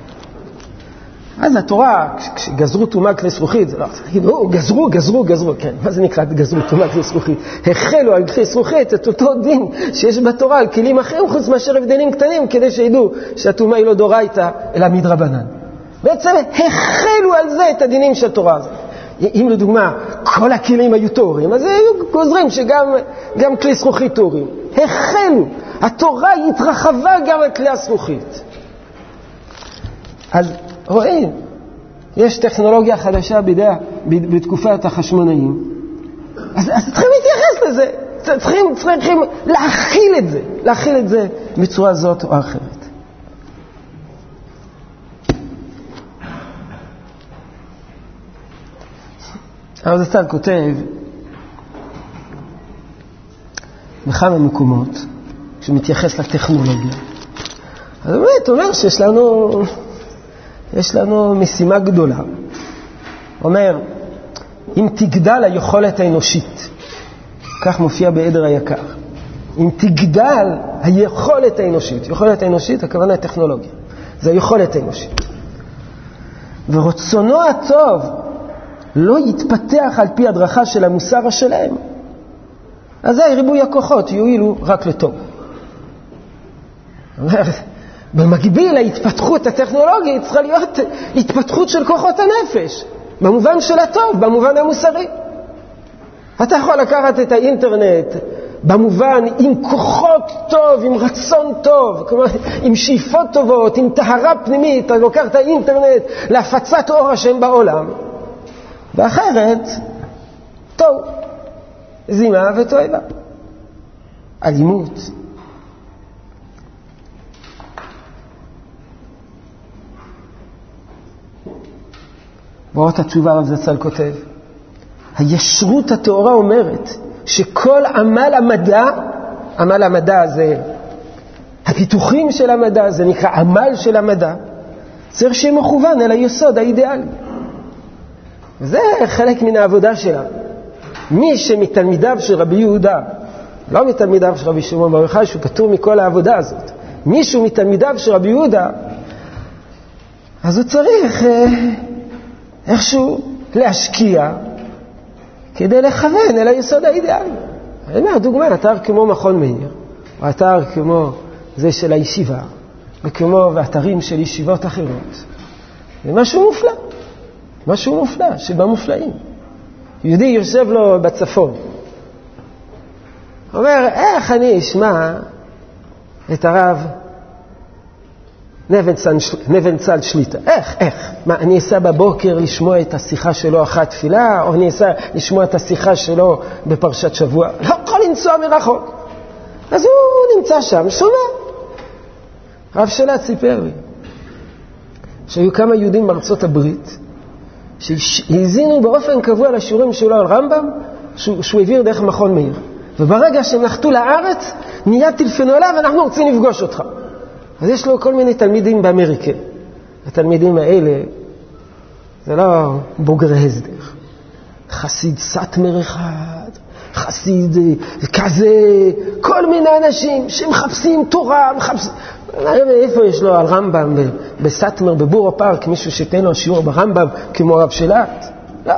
אז התורה, כשגזרו טומאה כלי זכוכית, זה לא, לא, גזרו, גזרו, גזרו, כן. מה זה נקרא גזרו טומאה כלי זכוכית? החלו על כלי זכוכית את אותו דין שיש בתורה על כלים אחרים, חוץ מאשר הבדלים קטנים, כדי שידעו שהטומאה היא לא דורייתא, אלא מדרבנן. בעצם החלו על זה את הדינים של התורה הזאת. אם לדוגמה, כל הכלים היו תורים, אז היו גוזרים שגם גם כלי זכוכית תורים. החלו. התורה התרחבה גם על כלי הזכוכית. אז רואים, יש טכנולוגיה חדשה בידי, בתקופת החשמונאים. אז, אז צריכים להתייחס לזה. צריכים, צריכים להכיל את זה. להכיל את זה בצורה זאת או אחרת. הרב זצ"ל כותב בכמה מקומות כשמתייחס לטכנולוגיה. אז באמת אומר שיש לנו יש לנו משימה גדולה. אומר, אם תגדל היכולת האנושית, כך מופיע בעדר היקר, אם תגדל היכולת האנושית, יכולת האנושית, הכוונה הטכנולוגיה, זה היכולת האנושית, ורצונו הטוב לא יתפתח על פי הדרכה של המוסר השלם, אז זה ריבוי הכוחות יועילו רק לטוב. במקביל להתפתחות הטכנולוגית צריכה להיות התפתחות של כוחות הנפש, במובן של הטוב, במובן המוסרי. אתה יכול לקחת את האינטרנט במובן עם כוחות טוב, עם רצון טוב, כלומר, עם שאיפות טובות, עם טהרה פנימית, אתה לוקח את האינטרנט להפצת אור השם בעולם, ואחרת, טוב, זימה וטובה, אלימות. ועוד התשובה הרב זצ"ל כותב, הישרות התאורה אומרת שכל עמל המדע, עמל המדע זה הפיתוחים של המדע, זה נקרא עמל של המדע, צריך שיהיה מכוון אל היסוד האידיאלי. וזה חלק מן העבודה שלה. מי שמתלמידיו של רבי יהודה, לא מתלמידיו של רבי שמעון בר יוחאי, שהוא פטור מכל העבודה הזאת, מישהו מתלמידיו של רבי יהודה, אז הוא צריך אה, איכשהו להשקיע כדי לכוון אל היסוד האידיאלי. אני אומר, דוגמה, אתר כמו מכון מאיר, או אתר כמו זה של הישיבה, וכמו ואתרים של ישיבות אחרות. זה משהו מופלא. משהו מופלא, שבמופלאים. יהודי יושב לו בצפון. אומר, איך אני אשמע את הרב נבנצל שליטה. איך, איך? מה, אני אסע בבוקר לשמוע את השיחה שלו אחת תפילה, או אני אסע לשמוע את השיחה שלו בפרשת שבוע? לא יכול לנסוע מרחוק. אז הוא נמצא שם, שומע. רב שלט סיפר לי שהיו כמה יהודים מארצות הברית שהזינו באופן קבוע לשיעורים שלו על רמב"ם שהוא, שהוא העביר דרך מכון מאיר, וברגע שהם נחתו לארץ מיד טלפנו אליו, אנחנו רוצים לפגוש אותך. אז יש לו כל מיני תלמידים באמריקה. התלמידים האלה זה לא בוגרי הסדר, חסיד סאטמר אחד, חסיד כזה, כל מיני אנשים שמחפשים תורה, מחפשים... איפה יש לו על רמב"ם בסאטמר, בבורו פארק, מישהו שתן לו שיעור ברמב"ם כמו רב שלט? לא.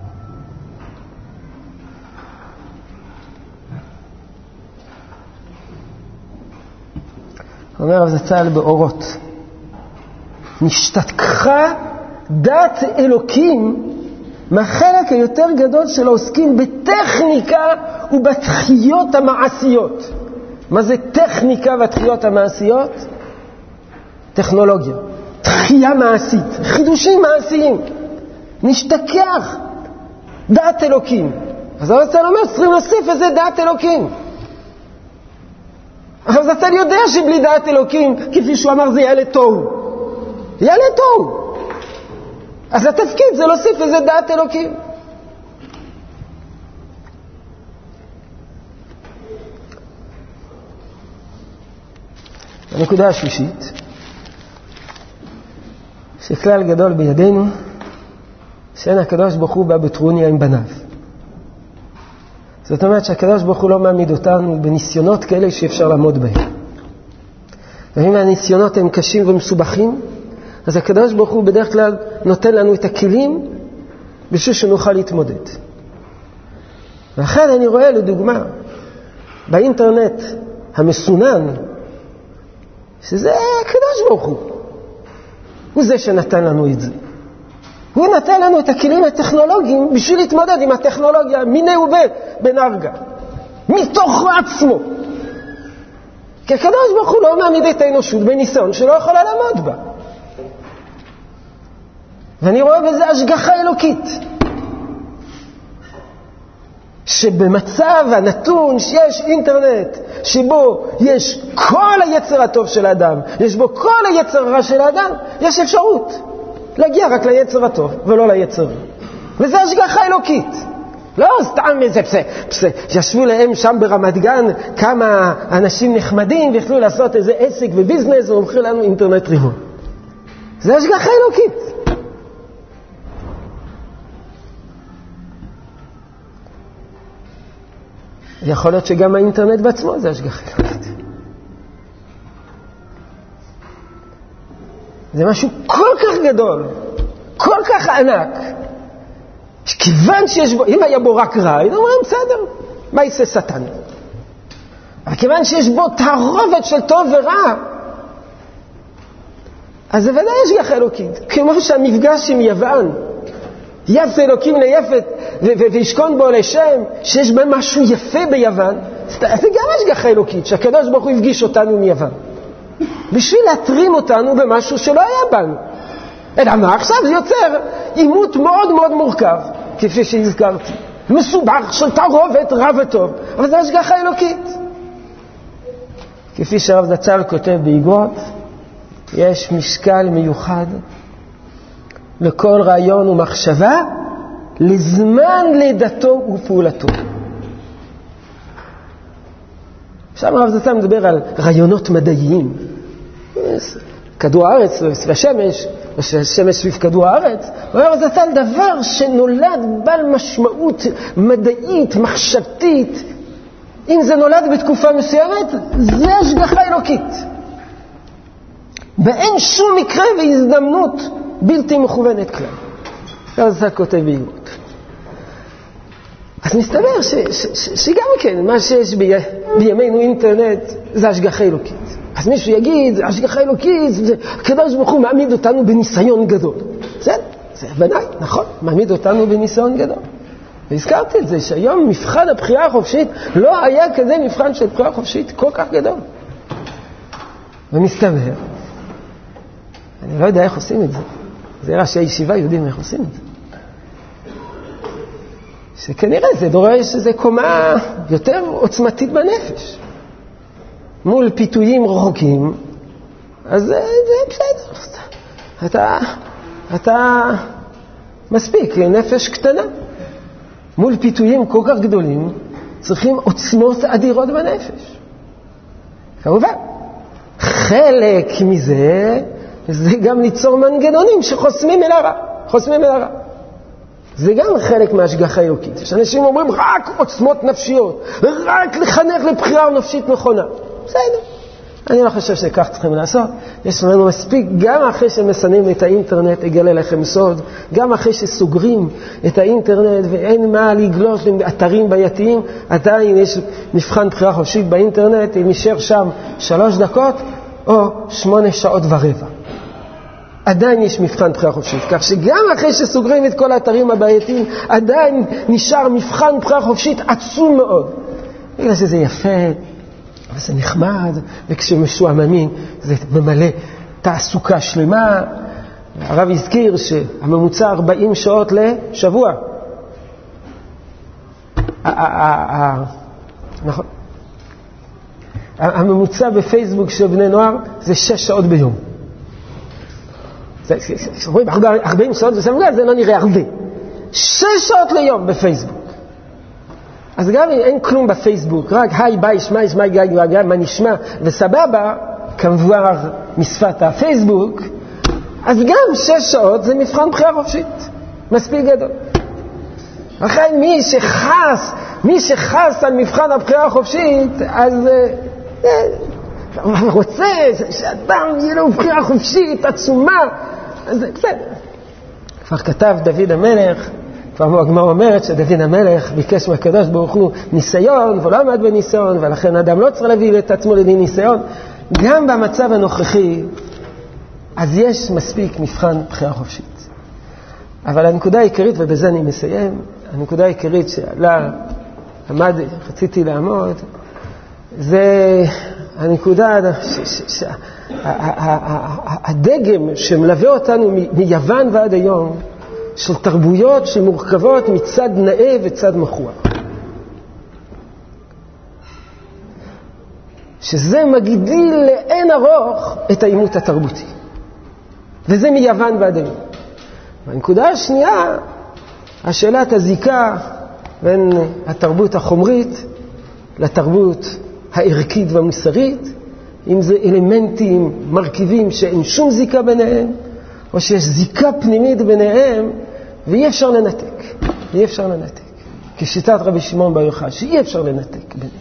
אומר רב זצ"ל באורות, נשתתקך דת אלוקים מהחלק היותר גדול של העוסקים בטכניקה ובתחיות המעשיות. מה זה טכניקה והתחיות המעשיות? טכנולוגיה, תחייה מעשית, חידושים מעשיים. נשתכח דת אלוקים. אז הרב זצ"ל אומר, צריכים להוסיף איזה דת אלוקים. הרב זצ"ל יודע שבלי דת אלוקים, כפי שהוא אמר, זה יעלה תוהו. יעלה תוהו. אז התפקיד זה להוסיף איזה דת אלוקים. הנקודה השלישית, שכלל גדול בידינו, שאין הקדוש ברוך הוא בא בטרוניה עם בניו. זאת אומרת שהקדוש ברוך הוא לא מעמיד אותנו בניסיונות כאלה שאפשר לעמוד בהם. ואם הניסיונות הם קשים ומסובכים, אז הקדוש ברוך הוא בדרך כלל נותן לנו את הכלים בשביל שנוכל להתמודד. ואחר אני רואה לדוגמה באינטרנט המסונן, שזה הקדוש ברוך הוא. הוא זה שנתן לנו את זה. הוא נתן לנו את הכלים הטכנולוגיים בשביל להתמודד עם הטכנולוגיה מיני ובנרגע. מתוך עצמו. כי הקדוש ברוך הוא לא מעמיד את האנושות בניסיון שלא יכולה לעמוד בה. ואני רואה בזה השגחה אלוקית. שבמצב הנתון שיש אינטרנט, שבו יש כל היצר הטוב של האדם, יש בו כל היצר הרע של האדם, יש אפשרות להגיע רק ליצר הטוב ולא ליצר רע. וזה השגחה אלוקית. לא סתם איזה פסה, פסה. ישבו להם שם ברמת גן כמה אנשים נחמדים ויכלו לעשות איזה עסק וביזנס והולכו לנו אינטרנט ריבון. זה השגחה אלוקית. יכול להיות שגם האינטרנט בעצמו זה השגחה אלוקית. זה משהו כל כך גדול, כל כך ענק, שכיוון שיש בו, אם היה בו רק רע, היינו אומרים, בסדר, מה יעשה שטן? אבל כיוון שיש בו תערובת של טוב ורע, אז זה ודאי השגחה אלוקית. כמו שהמפגש עם יוון, יפת אלוקים ליפת, וישכון בו לשם, שיש בהם משהו יפה ביוון, זה גם השגחה אלוקית, שהקדוש ברוך הוא יפגיש אותנו מיוון. בשביל להתרים אותנו במשהו שלא היה בנו. אלא מה? עכשיו זה יוצר עימות מאוד מאוד מורכב, כפי שהזכרתי. מסובך של תערובת רע וטוב, אבל זה השגחה אלוקית. כפי שהרב זצ"ל כותב באגרות, יש משקל מיוחד לכל רעיון ומחשבה לזמן לידתו ופעולתו. עכשיו הרב זצ"ל מדבר על רעיונות מדעיים. כדור הארץ סביב השמש, השמש סביב כדור הארץ. הרב זצ"ל דבר שנולד בעל משמעות מדעית, מחשבתית, אם זה נולד בתקופה מסוימת, זה השגחה אלוקית. ואין שום מקרה והזדמנות בלתי מכוונת כלל. הרב זצ"ל כותב באגרות. אז מסתבר ש, ש, ש, שגם כן, מה שיש בי, בימינו אינטרנט זה השגחה אלוקית. אז מישהו יגיד, השגחה אלוקית, הקדוש ברוך הוא מעמיד אותנו בניסיון גדול. זה, זה ודאי, נכון, מעמיד אותנו בניסיון גדול. והזכרתי את זה, שהיום מבחן הבחירה החופשית לא היה כזה מבחן של בחירה חופשית כל כך גדול. ומסתבר, אני לא יודע איך עושים את זה. זה ראשי הישיבה יודעים איך עושים את זה. שכנראה זה דורש איזו קומה יותר עוצמתית בנפש. מול פיתויים רחוקים, אז זה, זה בסדר. אתה, אתה מספיק, נפש קטנה. מול פיתויים כל כך גדולים, צריכים עוצמות אדירות בנפש. כמובן, חלק מזה, זה גם ליצור מנגנונים שחוסמים אל הרע. חוסמים אל הרע. זה גם חלק מהשגחה אלוקית. שאנשים אומרים רק עוצמות נפשיות, רק לחנך לבחירה נפשית נכונה. בסדר. אני לא חושב שכך צריכים לעשות. יש לנו מספיק, גם אחרי שמסנים את האינטרנט, אגלה לכם סוד, גם אחרי שסוגרים את האינטרנט ואין מה לגלוש לאתרים בעייתיים, עדיין יש מבחן בחירה חופשית באינטרנט, אם יישאר שם שלוש דקות או שמונה שעות ורבע. עדיין יש מבחן בחירה חופשית, כך שגם אחרי שסוגרים את כל האתרים הבעייתיים, עדיין נשאר מבחן בחירה חופשית עצום מאוד. בגלל שזה יפה, וזה נחמד, וכשמשועממים זה ממלא תעסוקה שלמה. הרב הזכיר שהממוצע ארבעים שעות לשבוע. נכון. הממוצע בפייסבוק של בני נוער זה שש שעות ביום. כשאומרים ארבעים שעות בסמגל זה לא נראה הרבה. שש שעות ליום בפייסבוק. אז גם אם אין כלום בפייסבוק, רק היי ביי שמי שמי גיא גיא גיא מה נשמע וסבבה, כמבואר משפת הפייסבוק, אז גם שש שעות זה מבחן בחירה חופשית. מספיק גדול. לכן מי שחס, מי שחס על מבחן הבחירה החופשית, אז הוא רוצה שאדם יהיה לו בחירה חופשית עצומה, אז זה בסדר. כבר כתב דוד המלך, כבר הגמרא אומרת שדוד המלך ביקש מהקדוש ברוך הוא ניסיון, ולא עמד בניסיון, ולכן אדם לא צריך להביא את עצמו לדין ניסיון. גם במצב הנוכחי, אז יש מספיק מבחן בחירה חופשית. אבל הנקודה העיקרית, ובזה אני מסיים, הנקודה העיקרית שעלה, עמד, רציתי לעמוד, זה הנקודה, הדגם שמלווה אותנו מיוון ועד היום, של תרבויות שמורכבות מצד נאה וצד מכוער. שזה מגדיל לאין ארוך את העימות התרבותי. וזה מיוון ועד היום. והנקודה השנייה, השאלת הזיקה בין התרבות החומרית לתרבות הערכית והמוסרית, אם זה אלמנטים, מרכיבים שאין שום זיקה ביניהם, או שיש זיקה פנימית ביניהם, ואי אפשר לנתק. אי אפשר לנתק. כשיטת רבי שמעון בר יוחאי, שאי אפשר לנתק ביניהם.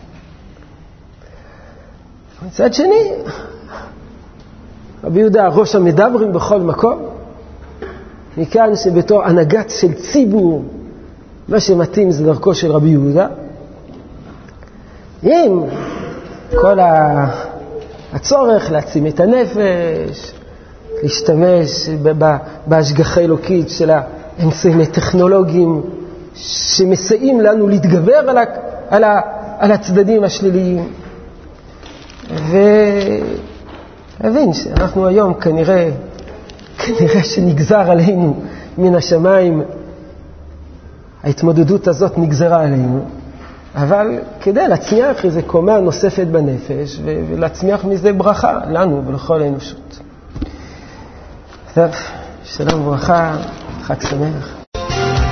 מצד שני, רבי יהודה, ראש המדברים בכל מקום, מכאן שבתור הנהגת של ציבור, מה שמתאים זה דרכו של רבי יהודה, עם כל הצורך להעצים את הנפש, להשתמש בהשגחה אלוקית של האמצעים הטכנולוגיים שמסייעים לנו להתגבר על, ה, על, ה, על הצדדים השליליים. והבין שאנחנו היום כנראה, כנראה שנגזר עלינו מן השמיים, ההתמודדות הזאת נגזרה עלינו, אבל כדי להצמיח איזו קומה נוספת בנפש ולהצמיח מזה ברכה לנו ולכל האנושות. טוב, שלום וברכה, חג שמח.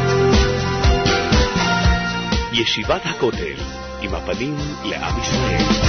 ישיבת הכותל, עם הפנים לעם ישראל.